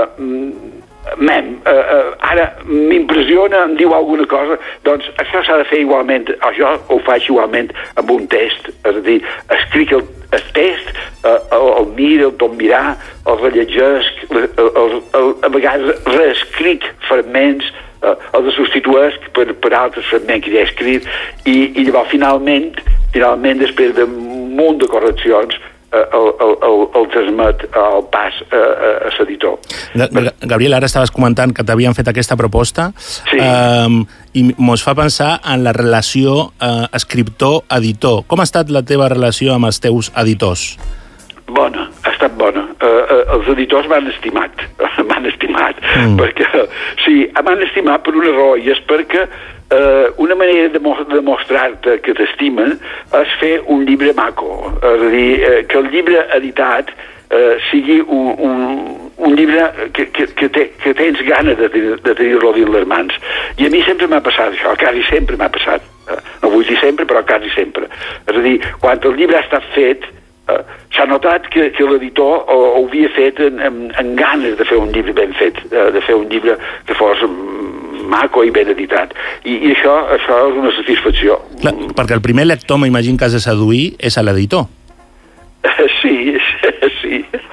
eh, Mem, uh, uh, ara m'impressiona, em diu alguna cosa, doncs això s'ha de fer igualment, o jo ho faig igualment amb un test, és a dir, escric el, el test, uh, el, el miro, el tot mirar, el rellegesc, el, el, el, a vegades reescric fragments, uh, els substituesc per, per altres fragments que ja he escrit, i, i llavors finalment, finalment després d'un munt de correccions, El, el, el, el transmet el pas a, a l'editor. Gabriel, ara estaves comentant que t'havien fet aquesta proposta, sí. um, i mos fa pensar en la relació uh, escriptor-editor. Com ha estat la teva relació amb els teus editors? Bona, ha estat bona. Uh, uh, els editors m'han estimat, m'han estimat, mm. perquè, sí, m'han estimat per una raó, i és perquè Uh, una manera de demostrar-te que t'estimen és fer un llibre maco, és a dir, uh, que el llibre editat uh, sigui un, un, un llibre que, que, que, te, que tens gana de, de tenir-lo dins les mans. I a mi sempre m'ha passat això, quasi sempre m'ha passat. Uh, no vull dir sempre, però quasi sempre. És a dir, quan el llibre ha estat fet, uh, s'ha notat que, que l'editor ho, ho havia fet en, en, en ganes de fer un llibre ben fet, uh, de fer un llibre que fos maco i ben editat. I, i això, això és una satisfacció. Clar, perquè el primer lector, m'imagino que has de seduir, és a l'editor. Sí, sí. Uh,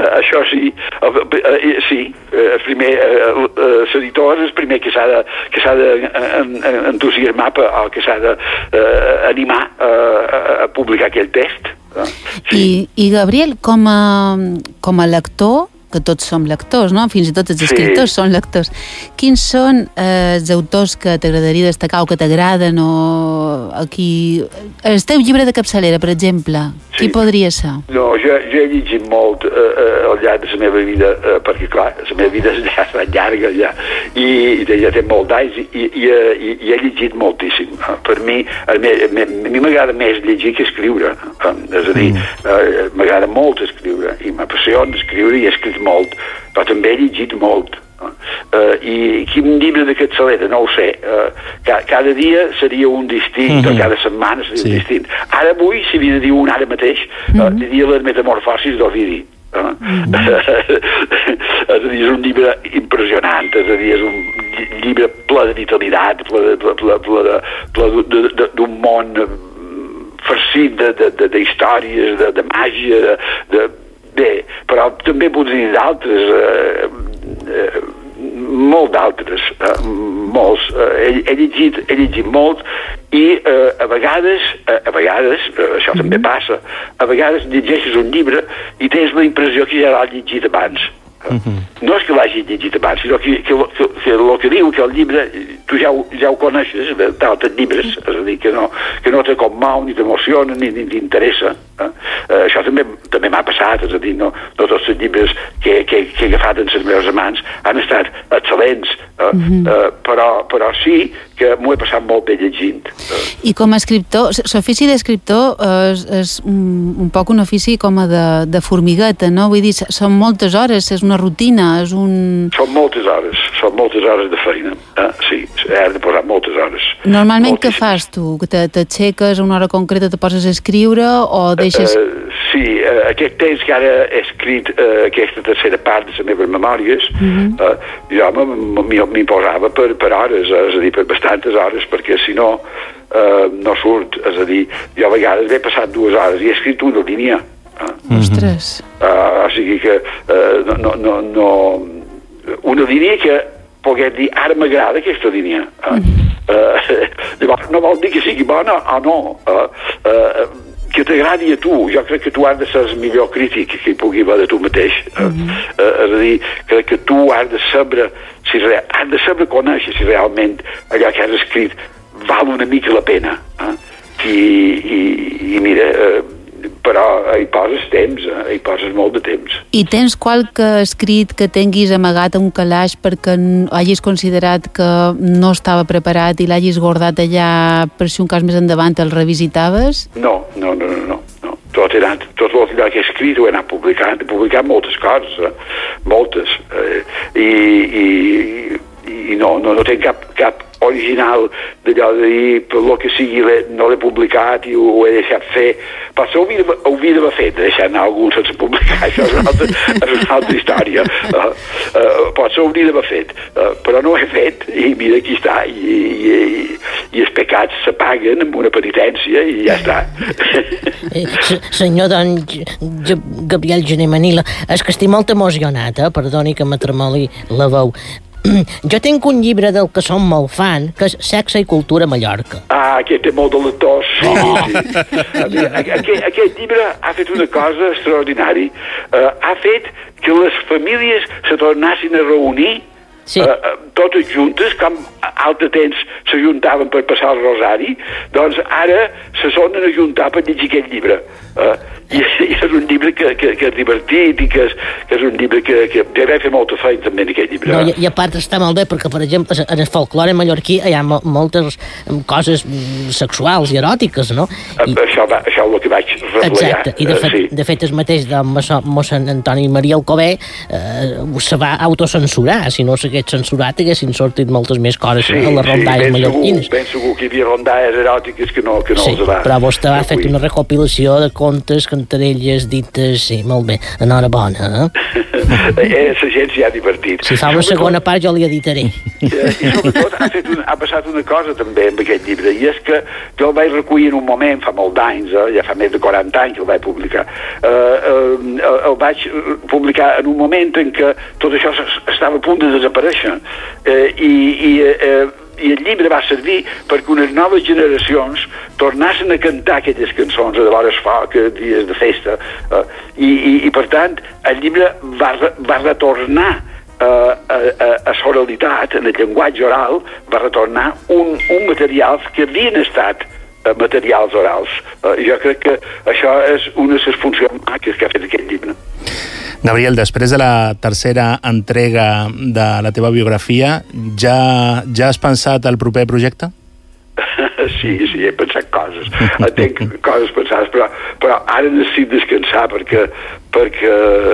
això sí, uh, uh, sí, uh, primer, uh, uh, l'editor és el primer que s'ha de, que s'ha d'entusiasmar o que s'ha d'animar uh, a publicar aquell text. Uh, sí. I, I Gabriel, com a, com a lector, que tots som lectors, no? Fins i tot els escriptors sí. són lectors. Quins són eh, els autors que t'agradaria destacar o que t'agraden o aquí... El teu llibre de capçalera, per exemple, sí. qui podria ser? No, jo, jo he llegit molt eh, eh, al llarg de la meva vida, eh, perquè clar, la meva vida és ja llarga ja, i, i ja té molt d'anys i, i, i, i he llegit moltíssim. Per mi, a mi, a mi m'agrada més llegir que escriure. Eh? És a dir, mm. eh, m'agrada molt escriure i m'apassiona escriure i he escrit molt, però també he llegit molt. Uh, i quin llibre de capçalera, no ho sé. Uh, ca, cada dia seria un distint, mm-hmm. o cada setmana seria sí. un distint. Ara avui, si havia de dir un ara mateix, mm-hmm. uh, diria les metamorfosis d'Ovidi. Uh, mm-hmm. és a dir, és un llibre impressionant, és a dir, és un llibre ple de vitalitat, ple, ple, ple, ple, ple d'un món farcit de, de, de, de històries, de, de màgia, de, de bé, però també podria dir d'altres, eh, eh, molt d'altres, eh, molts. Eh, he, he, llegit, he llegit molt i eh, a vegades, eh, a vegades, eh, això mm-hmm. també passa, a vegades llegeixes un llibre i tens la impressió que ja l'has llegit abans. Mm-hmm. No és que l'hagi llegit abans, sinó que, que, que, que el que diu que el llibre tu ja ho, ja ho coneixes d'altres llibres, és a dir, que no, que no te commou, ni t'emociona, ni, ni t'interessa. Eh? Eh, això també també m'ha passat, és a dir, no, no tots els llibres que, que, que he agafat en les meves mans han estat excel·lents, eh? Mm-hmm. eh, però, però sí que m'ho he passat molt bé llegint. Eh? I com a escriptor, l'ofici d'escriptor és, és un, un poc un ofici com a de, de formigueta, no? Vull dir, són moltes hores, és una rutina, és un... Són moltes hores, són moltes hores de feina, eh? Sí, he de posar moltes hores. Normalment moltíssimes. Què fas tu? T'aixeques a una hora concreta, te poses a escriure o deixes... Uh, sí, uh, aquest temps que ara he escrit uh, aquesta tercera part de les meves memòries, uh-huh. uh, jo m'hi posava per, per hores, és a dir, per bastantes hores, perquè si no, uh, no surt, és a dir, jo a vegades he passat dues hores i he escrit una línia. Uh. Ostres. Uh, o sigui que uh, no, no, no, no... una línia que poguem dir, ara m'agrada aquesta línia. Uh, uh, llavors, no vol dir que sigui bona o no. Uh, uh, que t'agradi a tu. Jo crec que tu has de ser el millor crític que hi pugui haver de tu mateix. Uh, uh, és a dir, crec que tu has de saber, si re... has de saber conèixer si realment allò que has escrit val una mica la pena. Uh, i, i, i mira... Uh, però hi poses temps, eh? hi poses molt de temps. I tens qualque escrit que tinguis amagat a un calaix perquè hagis considerat que no estava preparat i l'hagis guardat allà per si un cas més endavant el revisitaves? No, no, no, no, no. no. Tot, he anat, tot el que he escrit ho he anat publicant, he publicat moltes coses, eh? moltes, eh? I, i, i no, no, no tinc cap, cap original d'allò de dir per lo que sigui no l'he publicat i ho, ho he deixat fer, però ho havia d'haver fet, de deixar anar algú sense publicar, això és una altra, és una altra història, uh, uh, potser ho hauria d'haver fet, uh, però no ho he fet i mira, aquí està, i, i, i, i els pecats s'apaguen amb una penitència i ja està. eh, senyor don Gabriel Gené Manila, és que estic molt emocionat, eh? Perdoni que m'atremoli la veu. Jo tinc un llibre del que som molt fan, que és Sexe i Cultura a Mallorca. Ah, aquest té molt de lectors, sí, sí. Aquest, aquest llibre ha fet una cosa extraordinària. Uh, ha fet que les famílies se tornassin a reunir sí. uh, totes juntes, com altre temps s'ajuntaven per passar el rosari, doncs ara se sonen a juntar per llegir aquest llibre. Uh, i, i és un llibre que, que, que és divertit i que és, que és un llibre que, que ja vam fer molta feina també en aquest llibre. No, i, i a part està molt bé perquè, per exemple, en el folclore mallorquí hi ha mo moltes coses sexuals i eròtiques, no? I... Això, va, això és el que vaig reflejar. Exacte, i de fet, uh, sí. de fet el mateix de mossèn Antoni Maria Alcover eh, se va autocensurar, si no s'hagués censurat haguessin sortit moltes més coses sí, a les rondalles sí, mallorquines. Ben segur que hi havia rondalles eròtiques que no, que no sí, els va... però vostè va fer una recopilació de contes que cantarelles dites, sí, molt bé, enhorabona, eh? eh la gent s'hi ha divertit. Si fa una segona part jo li editaré. I sobretot ha, fet un, ha passat una cosa també amb aquest llibre, i és que jo el vaig recollir en un moment, fa molt d'anys, eh, ja fa més de quaranta anys que el vaig publicar, eh, eh, el vaig publicar en un moment en què tot això estava a punt de desaparèixer, eh, i, i eh, i el llibre va servir perquè unes noves generacions tornassin a cantar aquelles cançons de l'hora es foc, dies de festa, eh, i, i, i per tant el llibre va, va retornar eh, a, a, a l'oralitat, en el llenguatge oral, va retornar un, un material que havien estat eh, materials orals. Eh, jo crec que això és una de les funcions maques que ha fet aquest llibre. Gabriel, després de la tercera entrega de la teva biografia, ja, ja has pensat el proper projecte? Sí, sí, he pensat coses. Tenc coses pensades, però, però ara necessito descansar perquè, perquè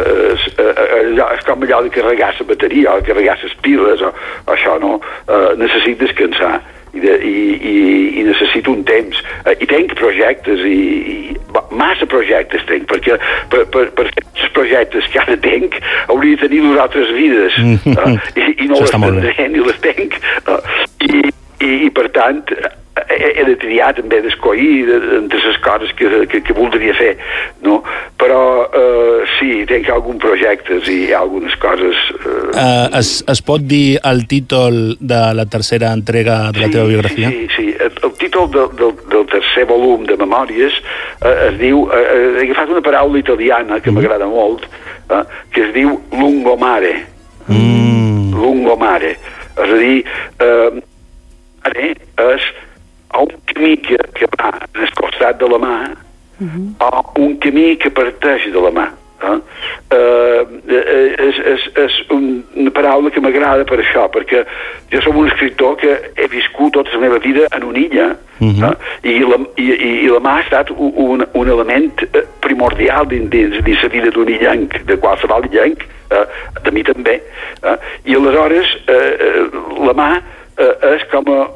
allò, és com allò de carregar la bateria o carregar les piles o, o això, no? Uh, necessito descansar. I, de, i, i, i necessito un temps, uh, i tenc projectes i, i massa projectes tenc, perquè per, per, per fer els projectes que ara tenc hauria de tenir dues altres vides, uh, i, i no les tindré ni les tenc, uh, i, i, i per tant he, he de triar també, d'escollir entre les coses que, que, que voldria fer, no? Però uh, sí, tenc alguns projectes i algunes coses. Uh, uh, es, es pot dir el títol de la tercera entrega de la sí, teva biografia? Sí, sí, el, el títol del, del, del tercer volum de Memòries uh, es diu, uh, he agafat una paraula italiana que mm. m'agrada molt, uh, que es diu lungomare. Mm. Lungomare. És a dir, uh, ara és un camí que, que va en el costat de la mà, uh-huh. o un camí que parteix de la mà. Eh? Uh, és, és, és una paraula que m'agrada per això, perquè jo som un escriptor que he viscut tota la meva vida en una illa, uh-huh. eh? I, la, i, i la mà ha estat un, un element primordial dins, dins, dins la vida d'un illenc, de qualsevol illenc, eh? de mi també. Eh? I aleshores eh, la mà eh, és com a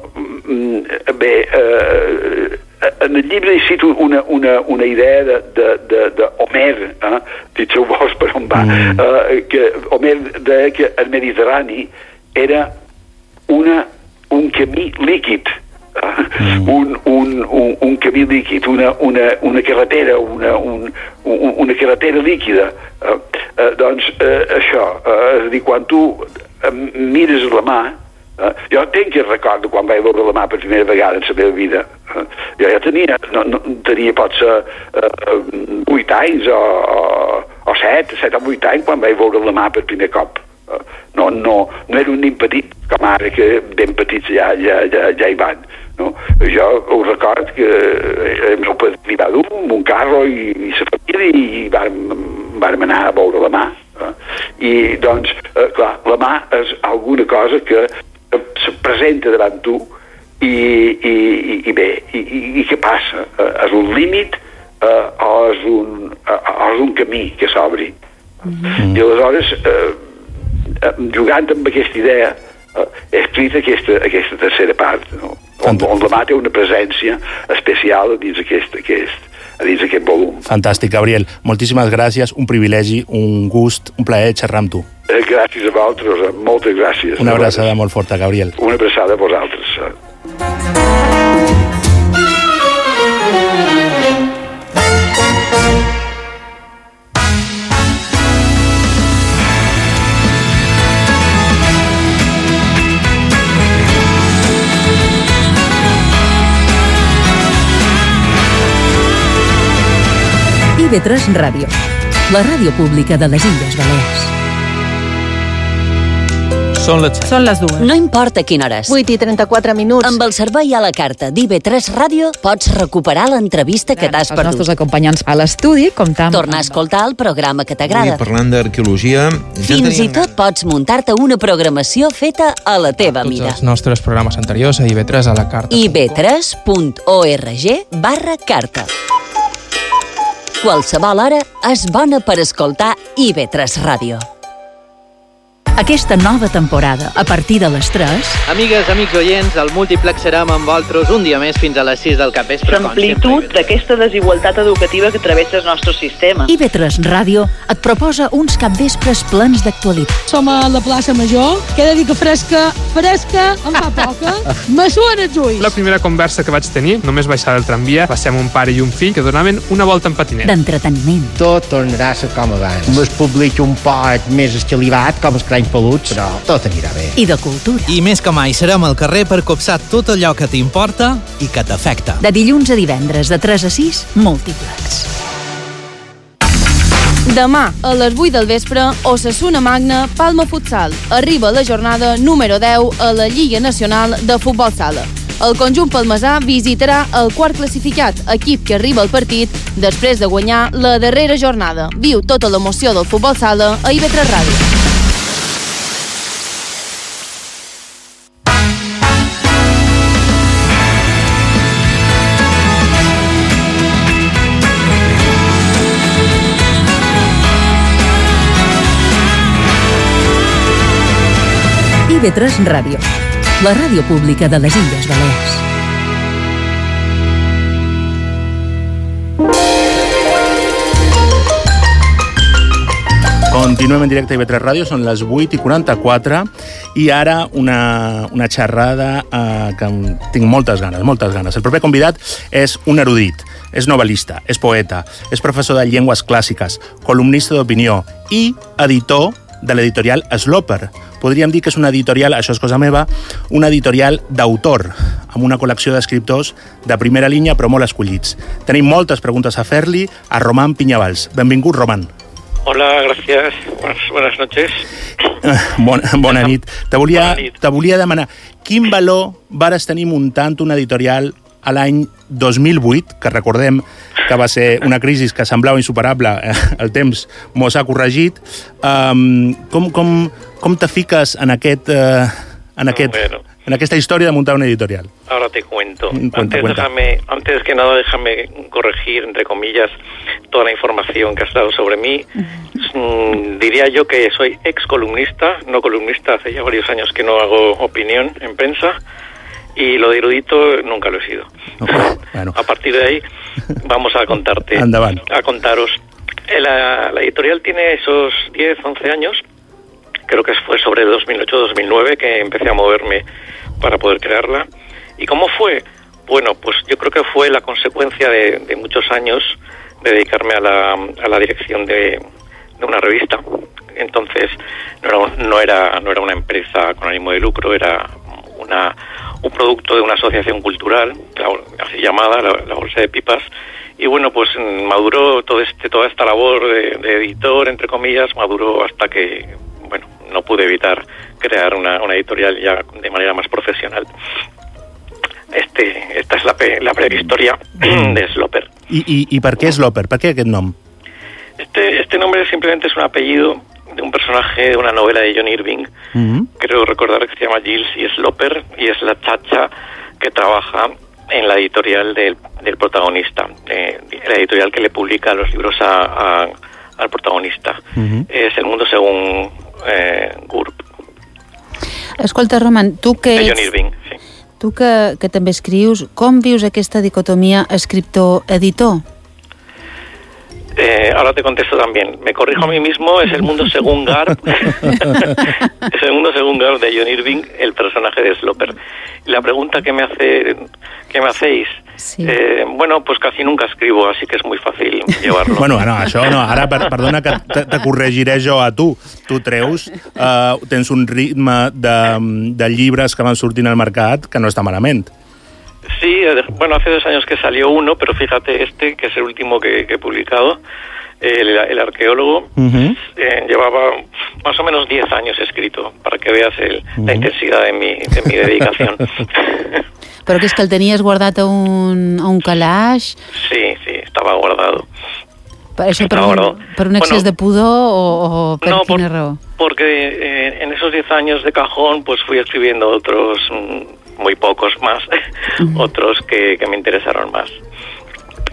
bé, eh, en el llibre hi cito una, una, una idea de, de, de, de Homer, eh? dit seu vos per on va, mm. eh, que Homer deia que el Mediterrani era una, un camí líquid, eh? mm. un, un, un, un camí líquid, una, una, una carretera, una, un, un, una carretera líquida. Eh? Eh, doncs eh, això, eh, és a dir, quan tu eh, mires la mà, Uh, jo tenc el record de quan vaig veure la mà per primera vegada en la meva vida. Uh, jo ja tenia, no, no, tenia potser uh, vuit anys o, o, o set, set o vuit anys quan vaig veure la mà per primer cop. Uh, no, no, no era un nen petit, com ara que ben petits ja, ja, ja, ja hi van. No? Jo ho record que el meu padrí va dur un carro i, i la família i vàrem, vàrem anar a veure la mà. Uh, I doncs, uh, clar, la mà és alguna cosa que se presenta davant tu i, i, i, i bé, i, i, i què passa? Uh, és un límit uh, o, és un, uh, o és un camí que s'obri. Mm-hmm. I aleshores, uh, jugant amb aquesta idea, uh, he escrit aquesta, aquesta tercera part, no? on, on la mà té una presència especial dins aquest, aquest, dins aquest volum. Fantàstic, Gabriel. Moltíssimes gràcies, un privilegi, un gust, un plaer xerrar amb tu. Gràcies a vosaltres, moltes gràcies. Una abraçada molt forta, Gabriel. Una abraçada a vosaltres. I V tres Ràdio, la ràdio pública de les Illes Balears. Són les set. Són les dues. No importa quina hora és. vuit i trenta-quatre minuts. Amb el servei a la carta d'I V tres Ràdio pots recuperar l'entrevista que t'has perdut. Els nostres acompanyants a l'estudi, comptam... Tornar a escoltar el programa que t'agrada. Avui parlant d'arqueologia... Fins i tot pots muntar-te una programació feta a la teva mida. Tots els nostres programes anteriors a I V tres a la carta. i v tres punt org barra carta. Qualsevol hora és bona per escoltar I V tres Ràdio. Aquesta nova temporada, a partir de les tres... Amigues, amics oients, el múltiplex serà amb vosaltres un dia més fins a les sis del capvespre. L'amplitud d'aquesta desigualtat educativa que travessa el nostre sistema. I B tres Ràdio et proposa uns capvespres plens d'actualitat. Som a la plaça Major, que he de dir que fresca, fresca, em fa poca, me suen els ulls. La primera conversa que vaig tenir, només baixar del tramvia, va ser amb un pare i un fill que donaven una volta en patinet. D'entreteniment. Tot tornarà a ser com abans. Més públic un poc més escalivat, com els cranys peluts, però tot anirà bé. I de cultura. I més que mai serem al carrer per copsar tot allò que t'importa i que t'afecta. De dilluns a divendres, de tres a sis, múltiplex. Demà, a les vuit del vespre, Osasuna Magna, Palma Futsal. Arriba la jornada número deu a la Lliga Nacional de Futbol Sala. El conjunt palmesà visitarà el quart classificat, equip que arriba al partit després de guanyar la darrera jornada. Viu tota l'emoció del futbol sala a I B tres Ràdio. I B tres Ràdio, la ràdio pública de les Illes Balears. Continuem en directe a I B tres Ràdio, són les vuit i quaranta-quatre i ara una, una xerrada eh, que tinc moltes ganes, moltes ganes. El proper convidat és un erudit, és novel·lista, és poeta, és professor de llengües clàssiques, columnista d'opinió i editor de l'editorial Sloper. Podríem dir que és una editorial, això és cosa meva, una editorial d'autor, amb una col·lecció d'escriptors de primera línia però molt escollits. Tenim moltes preguntes a fer-li a Román Piñavals. Benvingut, Román. Hola, gracias. Buenas, buenas noches. Bona, bona nit. Te volia, bona nit. Te volia demanar, quin valor vares tenir muntant una editorial a l'any dos mil vuit, que recordem que va ser una crisi que semblava insuperable, el temps mos ha corregit. Um, com, com, com te fiques en, aquest, uh, en, aquest, bueno. en aquesta història de muntar una editorial? Ahora te cuento. Cuenta, antes, cuenta. Déjame, antes que nada, déjame corregir, entre comillas, toda la información que has dado sobre mí. Mm, diría yo que soy ex columnista, no columnista, hace ya varios años que no hago opinión en prensa. Y lo de erudito nunca lo he sido. Okay, bueno. A partir de ahí vamos a contarte, Andaban. a contaros. La, la editorial tiene esos diez, once años. Creo que fue sobre dos mil ocho, dos mil nueve que empecé a moverme para poder crearla. ¿Y cómo fue? Bueno, pues yo creo que fue la consecuencia de, de muchos años de dedicarme a la, a la dirección de, de una revista. Entonces no era, no era, no era una empresa con ánimo de lucro, era una un producto de una asociación cultural, así llamada, la, la Bolsa de Pipas, y bueno, pues maduró todo este, toda esta labor de, de editor, entre comillas, maduró hasta que, bueno, no pude evitar crear una, una editorial ya de manera más profesional. Este, esta es la, la prehistoria de Sloper. I, i, I per què Sloper? Per què aquest nom? Este, este nombre simplemente es un apellido de un personaje de una novela de John Irving. Uh-huh. Creo recordar que se llama Giles y Sloper, y es la chacha que trabaja en la editorial del, del protagonista, eh, la editorial que le publica los libros a, a, al protagonista. Uh-huh. Es El mundo según eh, Gurb. Escolta, Roman, tu que de ets... John Irving, sí. Tu que, que també escrius, com vius aquesta dicotomia escriptor-editor? Eh, ahora te contesto también. Me corrijo a mí mismo, es El mundo según Garp. Es El mundo según Garp de John Irving, el personaje de Sloper. Y la pregunta que me hace, que me hacéis, sí. eh, bueno, pues casi nunca escribo, así que es muy fácil llevarlo. Bueno, no, això no. Ara, per, perdona que te, te corregiré jo a tu. Tu treus, uh, tens un ritme de, de llibres que van sortint al mercat que no està malament. Sí, bueno, hace dos años que salió uno, pero fíjate este, que es el último que, que he publicado, el, el arqueólogo, uh-huh. eh, llevaba más o menos diez años escrito, para que veas el, uh-huh. la intensidad de mi, de mi dedicación. Però que és que el tenies guardat a un, a un calaix? Sí, sí, estava guardado. Per això per un, per un excés bueno, de pudor o, o per no, quina por, raó? Porque eh, en esos diez años de cajón pues fui escribiendo otros... Mm, muy pocos más, uh-huh. otros que, que me interesaron más.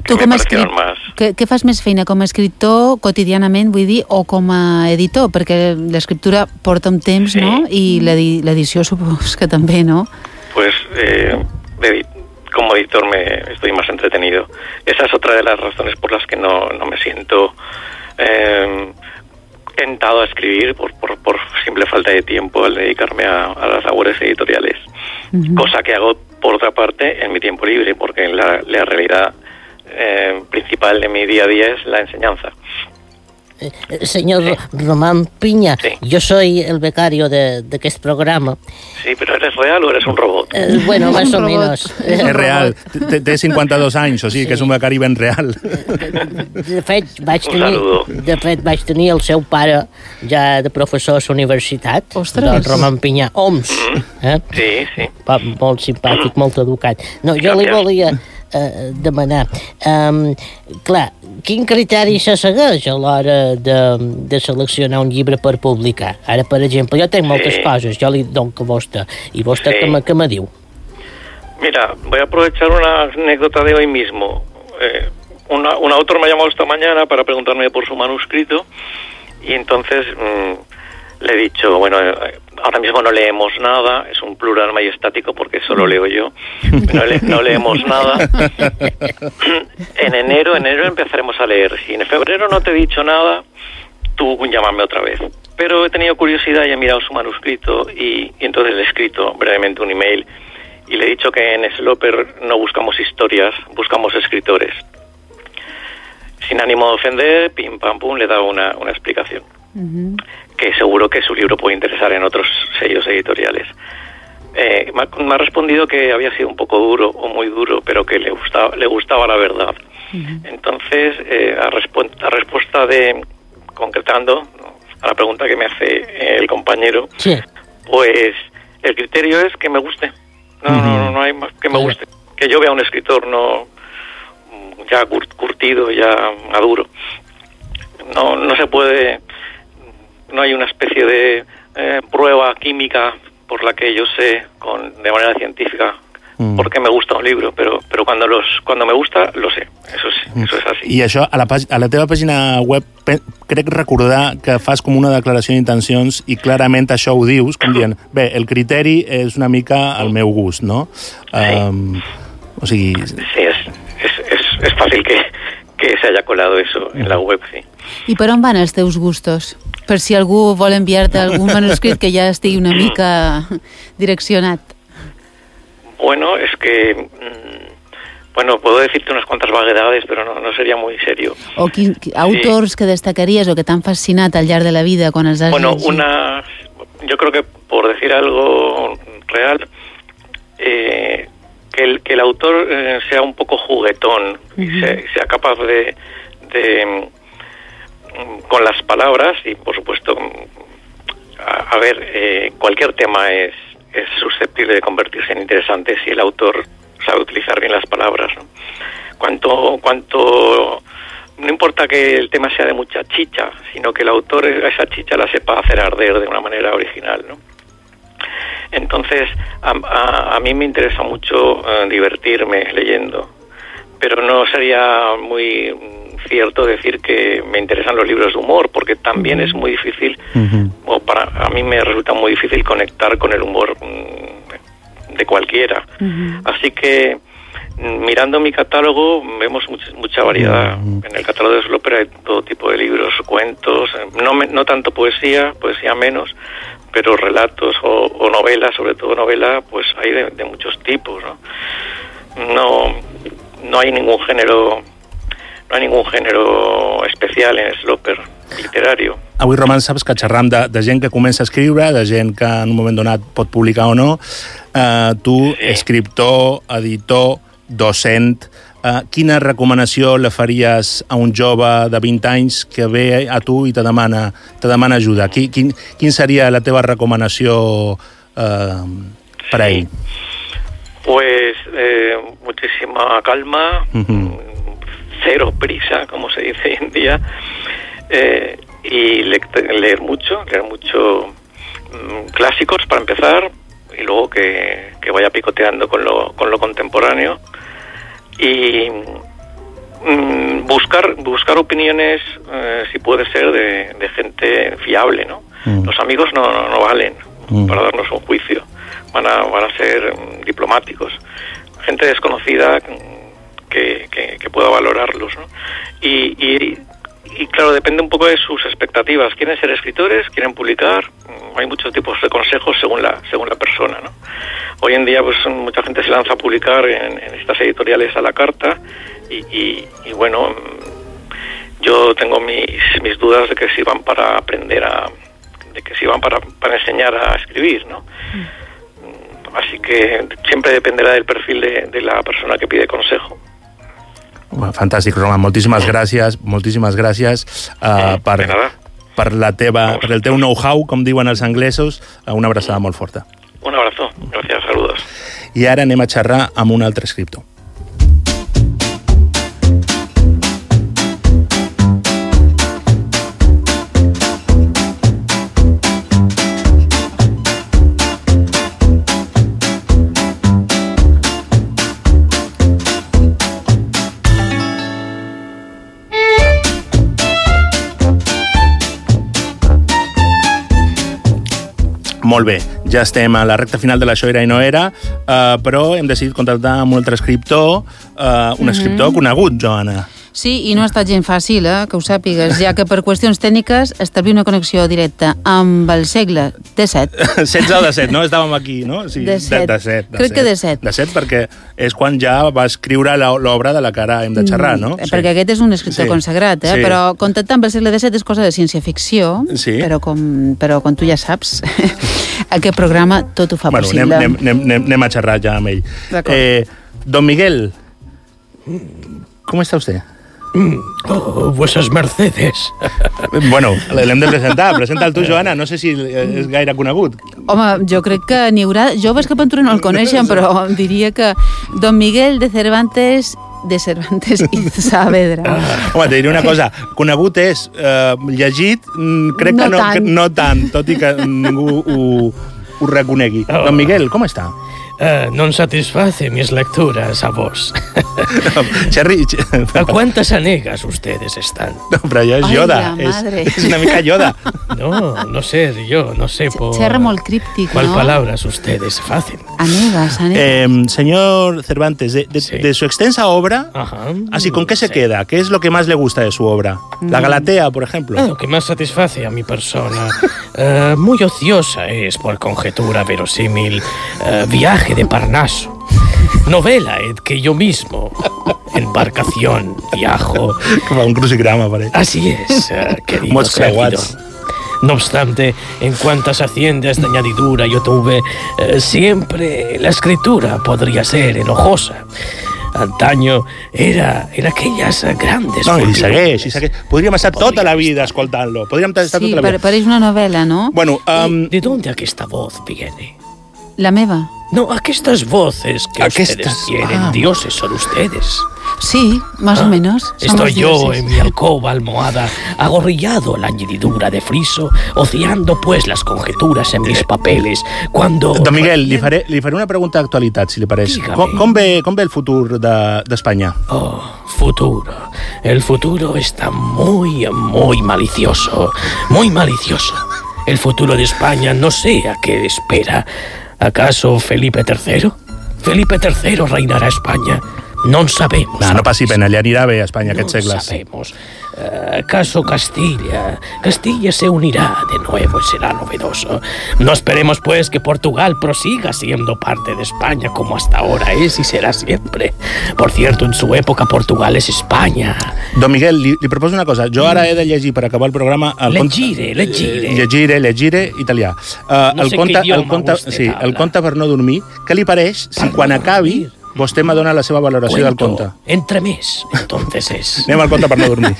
Tu com a escrit... más... Què, què fas més feina, com a escriptor quotidianament, vull dir, o com a editor? Perquè l'escriptura porta un temps, sí. no? I l'edició supos que també, ¿no? Pues eh, como editor me estoy más entretenido. Esa es otra de las razones por las que no, no me siento eh, tentado a escribir por, por, por simple falta de tiempo al dedicarme a, a las labores editoriales. Uh-huh. Cosa que hago, por otra parte, en mi tiempo libre, porque la, la realidad eh, principal de mi día a día es la enseñanza. Eh, señor sí. Román Piña, sí. Yo soy el becario de, de este programa. Sí, pero ¿eres real o eres un robot? Eh, bueno, más o menos. És real, té cinquanta-dos anys, o sigui sí. que és un becari ben real. De, de, fet, vaig tenir, de fet, vaig tenir el seu pare ja de professor a la universitat, el Román Piña Oms. Eh? Sí, sí. Pa, molt simpàtic, molt educat. No, jo Gràcies. Li volia... Uh, demanar um, clar, quin criteri se segueix a l'hora de, de seleccionar un llibre per publicar? Ara, per exemple, jo tenc moltes sí. coses, jo li dono a vostè i vostè sí. que, me, que me diu? Mira, voy a aprovechar una anécdota de hoy mismo. eh, una, un autor me ha llamado esta mañana para preguntarme por su manuscrito y entonces mmm, le he dicho, bueno, ahora mismo no leemos nada, es un plural majestático porque solo leo yo, no, le, no leemos nada. En enero, en enero empezaremos a leer. Si en febrero no te he dicho nada, tú llámame otra vez. Pero he tenido curiosidad y he mirado su manuscrito y, y entonces le he escrito brevemente un email y le he dicho que en Sloper no buscamos historias, buscamos escritores. Sin ánimo de ofender, pim pam pum, le he dado una, una explicación. Uh-huh. Que seguro que su libro puede interesar en otros sellos editoriales. Eh, me, ha, me ha respondido que había sido un poco duro o muy duro, pero que le gustaba, le gustaba la verdad. Uh-huh. Entonces, eh, a, respu- a respuesta de, concretando, a la pregunta que me hace el compañero, sí. pues el criterio es que me guste. No, uh-huh. no, no hay más que me uh-huh. guste. Que yo vea un escritor no ya curtido, ya maduro. No, no se puede... No hay una especie de eh, prueba química por la que yo sé con, de manera científica mm. por qué me gusta un libro, pero, pero cuando, los, cuando me gusta, lo sé. Eso és, mm. eso és así. I això, a la, a la teva pàgina web, pe, crec recordar que fas com una declaració d'intencions i clarament això ho dius, com dient, bé, el criteri és una mica al meu gust, no? Sí. Um, o sigui... Sí, és, és, és, és fàcil que, que se haya colado eso en la web, sí. I per on van els teus gustos? Per si algú vol enviar-te algún manuscrit que ja estigui una mica direccionat. Bueno, es que... Bueno, puedo decirte unas cuantas vaguedades, pero no, no sería muy serio. O qui, qui, autors sí. que destacaries o que t'han fascinat al llarg de la vida quan els has bueno, llegit? Bueno, una... Yo creo que, por decir algo real, eh, que, el, que el autor eh, sea un poco juguetón, uh-huh. y se, sea capaz de... de con las palabras y por supuesto a, a ver eh, cualquier tema es, es susceptible de convertirse en interesante si el autor sabe utilizar bien las palabras, ¿no? Cuanto, cuanto no importa que el tema sea de mucha chicha, sino que el autor esa chicha la sepa hacer arder de una manera original, ¿no? Entonces a, a, a mí me interesa mucho uh, divertirme leyendo, pero no sería muy cierto decir que me interesan los libros de humor, porque también es muy difícil, uh-huh. o para a mí me resulta muy difícil conectar con el humor mm, de cualquiera. Uh-huh. Así que mirando mi catálogo vemos mucha, mucha variedad. Uh-huh. En el catálogo de Sloper hay todo tipo de libros, cuentos, no, me, no tanto poesía, poesía menos, pero relatos o, o novelas, sobre todo novela, pues hay de, de muchos tipos, ¿no? No, no hay ningún género... No hi ha ningú gènere especial en Sloper, literari. Avui, Roman, saps que xerram de, de gent que comença a escriure, de gent que en un moment donat pot publicar o no. Uh, tu, sí. escriptor, editor, docent, uh, quina recomanació le faries a un jove de vint anys que ve a tu i te demana, te demana ajuda? Quin, quin, quin seria la teva recomanació uh, per a ell? Pues eh, muchísima calma, uh-huh. cero prisa, como se dice hoy en día, eh, y le- leer mucho, leer mucho mmm, clásicos para empezar, y luego que, que vaya picoteando con lo, con lo contemporáneo, y, mm, buscar buscar opiniones, eh, si puede ser, de, de gente fiable, ¿no? Mm. Los amigos no, no, no valen mm. para darnos un juicio, van a, van a ser mm, diplomáticos. Gente desconocida que, que, que pueda valorarlos, ¿no? Y, y, y claro, depende un poco de sus expectativas. ¿Quieren ser escritores? ¿Quieren publicar? Hay muchos tipos de consejos según la según la persona, ¿no? Hoy en día pues mucha gente se lanza a publicar en, en estas editoriales a la carta y, y, y bueno, yo tengo mis, mis dudas de que si van para aprender a... de que si van para, para enseñar a escribir, ¿no? Mm. Así que siempre dependerá del perfil de, de la persona que pide consejo. Bueno, fantàstic, Roman. Moltíssimes gràcies, moltíssimes gràcies uh, per, per, la teva, per el teu know-how, com diuen els anglesos. Una abraçada molt forta. Un abrazo. Gracias, saludos. I ara anem a xerrar amb un altre escriptor. Molt bé, ja estem a la recta final de l'Això era i no era, uh, però hem decidit contactar amb un altre escriptor, uh, un escriptor mm-hmm. conegut, Joana. Sí, i no ha estat gent fàcil, eh, que ho sàpigues, ja que per qüestions tècniques establir una connexió directa amb el segle disset. setze o disset, no? Estàvem aquí, no? Sí, disset. De, disset, disset. Crec que disset. disset, perquè és quan ja va escriure l'obra de la que ara hem de xerrar, no? Mm, perquè sí. Aquest és un escriptor sí. consagrat, eh? Sí. Però contactar amb el segle disset és cosa de ciència-ficció, sí. però, com, però com tu ja saps, aquest programa tot ho fa bueno, possible. Anem, anem, anem, anem a xerrar ja amb ell. Eh, don Miguel, com està usted? Mm. Oh, vuesas mercedes. Bueno, l'hem de presentar. Presenta'l tu, Joana. No sé si és gaire conegut. Home, jo crec que n'hi haurà... Joves que Ventura no el coneixen, però diria que Don Miguel de Cervantes de Cervantes i Saavedra. Home, te diré una cosa. Conegut és, eh, llegit, crec no que no tant. Que no tant, tot i que ningú ho, ho reconegui. Oh. Don Miguel, com està? Uh, non satisface mis lecturas a vos. No, Cherry... ¿A cuántas anegas ustedes están? No, però ja és Yoda. Ai, la és, és una mica Yoda. No, no sé, yo no sé por... Xerra molt críptic, ¿Cuál no? palabras ustedes hacen? Anegas, anegas. Eh, señor Cervantes, de, de, sí. de su extensa obra, Ajá. así, ¿con qué se sí. queda? ¿Qué es lo que más le gusta de su obra? Mm. La Galatea, por ejemplo. Ah, lo que más satisface a mi persona, uh, muy ociosa es, por conjetura verosímil, uh, viaje de Parnaso. Novela en que yo mismo, embarcación, viajo... Como un crucigrama, parece. Así es, uh, querido servidor. No obstante, en cuantas haciendas de añadidura yo tuve, eh, siempre la escritura podría ser enojosa. Antaño era en aquelles grandes... No, i segueix, i segueix. Podríem estar Podríem tota la vida escoltant-lo. Podríem estar sí, tota la vida. Sí, pareix una novel·la, no? Bueno, um... ¿De dónde aquesta voz viene? La meva. No, aquestas voces que Aquestas... ustedes tienen, ah. dioses son ustedes. Sí, más ah, o menos. Estoy yo dioses. en mi alcoba almohada, agorrillado a la añadidura de friso, ociando pues las conjeturas en mis papeles, cuando... Don Miguel, li faré, li faré una pregunta d'actualitat, si li pareix. Com, com, ve, com ve el futur d'Espanya? De, oh, futuro. El futuro está muy, muy malicioso, muy malicioso. El futuro de España no sé a qué espera. ¿Acaso Felipe tercero? Felipe tercero reinará España. No sabemos. No, no passi pena, li anirà bé a Espanya no aquests segles. sabemos. ¿Acaso Castilla? Castilla se unirá de nuevo y será novedoso. No esperemos, pues, que Portugal prosiga siendo parte de España como hasta ahora es y será siempre. Por cierto, en su época Portugal es España. Don Miguel, li, li proposo una cosa. Jo ara he de llegir per acabar el programa... El leggire, conte, leggire. Llegire, leggire, italià. Uh, no el sé conte, què idioma el conte, vostè sí, habla. el conte per no dormir. Què li pareix si per quan no acabi vostè me dona la seva valoració Cuento, del conte? Entre més, entonces es. Anem al conte per no dormir.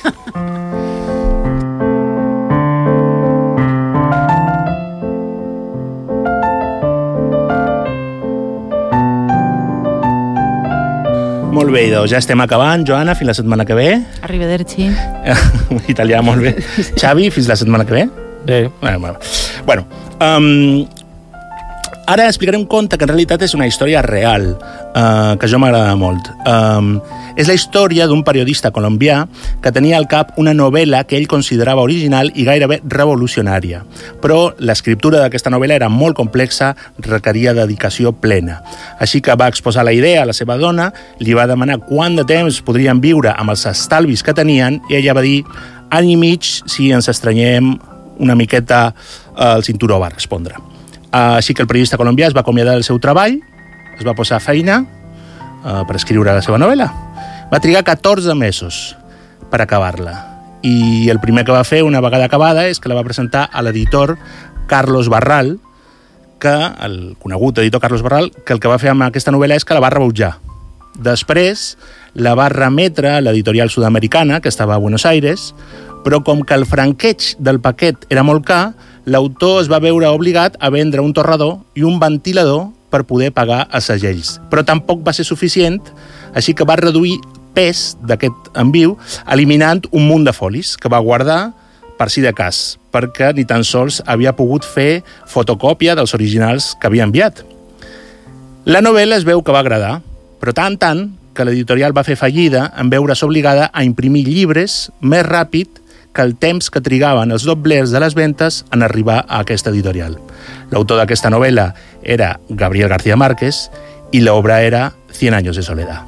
Molt bé, doncs ja estem acabant. Joana, fins la setmana que ve. Arrivederci. Italià, molt bé. Xavi, fins la setmana que ve. Bé. Bueno, bueno. bueno um, Ara explicaré un conte que en realitat és una història real, eh, que jo m'agrada molt. Eh, és la història d'un periodista colombià que tenia al cap una novel·la que ell considerava original i gairebé revolucionària. Però l'escriptura d'aquesta novel·la era molt complexa, requeria dedicació plena. Així que va exposar la idea a la seva dona, li va demanar quant de temps podrien viure amb els estalvis que tenien i ella va dir any i mig si ens estranyem una miqueta al cinturó, va respondre. Així que el periodista colombià es va acomiadar del seu treball, es va posar a feina uh, per escriure la seva novel·la. Va trigar catorze mesos per acabar-la. I el primer que va fer una vegada acabada és que la va presentar a l'editor Carlos Barral, que, el conegut editor Carlos Barral, que el que va fer amb aquesta novel·la és que la va rebutjar. Després la va remetre a l'editorial sud-americana, que estava a Buenos Aires, però com que el franqueig del paquet era molt car, l'autor es va veure obligat a vendre un torrador i un ventilador per poder pagar els segells. Però tampoc va ser suficient, així que va reduir pes d'aquest enviu, eliminant un munt de folis que va guardar per si de cas, perquè ni tan sols havia pogut fer fotocòpia dels originals que havia enviat. La novel·la es veu que va agradar, però tant tant que l'editorial va fer fallida en veure's obligada a imprimir llibres més ràpid que el temps que trigaven els doblers de les ventes en arribar a aquesta editorial. L'autor d'aquesta novel·la era Gabriel García Márquez y la obra era Cien años de soledad.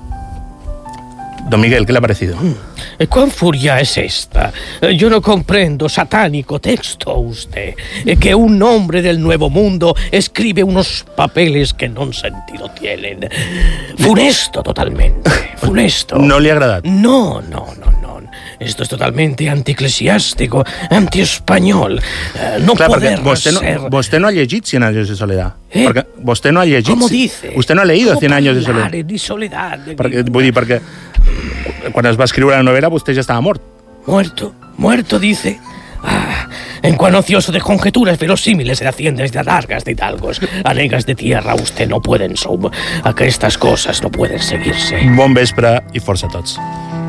Don Miguel, ¿qué le ha parecido? ¿Cuán furia es esta? Yo no comprendo, satánico texto usted, que un hombre del Nuevo Mundo escribe unos papeles que no sentido tienen. Funesto totalmente, funesto. No li ha agradat? No, no, no, no. Esto es totalmente anticlesiástico, antiespanyol. No Clar, poder vostè no, ser... vostè no ha llegit Cien años de soledad. Eh? Perquè vostè no ha llegit... ¿Cómo dice? Usted no ha leído Cien años de soledad. Di soledad. De Perquè, vull dir, perquè quan es va escriure la novel·la vostè ja estava mort. Muerto, muerto, dice. Ah, en cuán ocioso de conjeturas verosímiles de haciendas de largas de hidalgos, anegas de tierra, usted no pueden sum, a que estas cosas no pueden seguirse. Bon vespre i força a tots.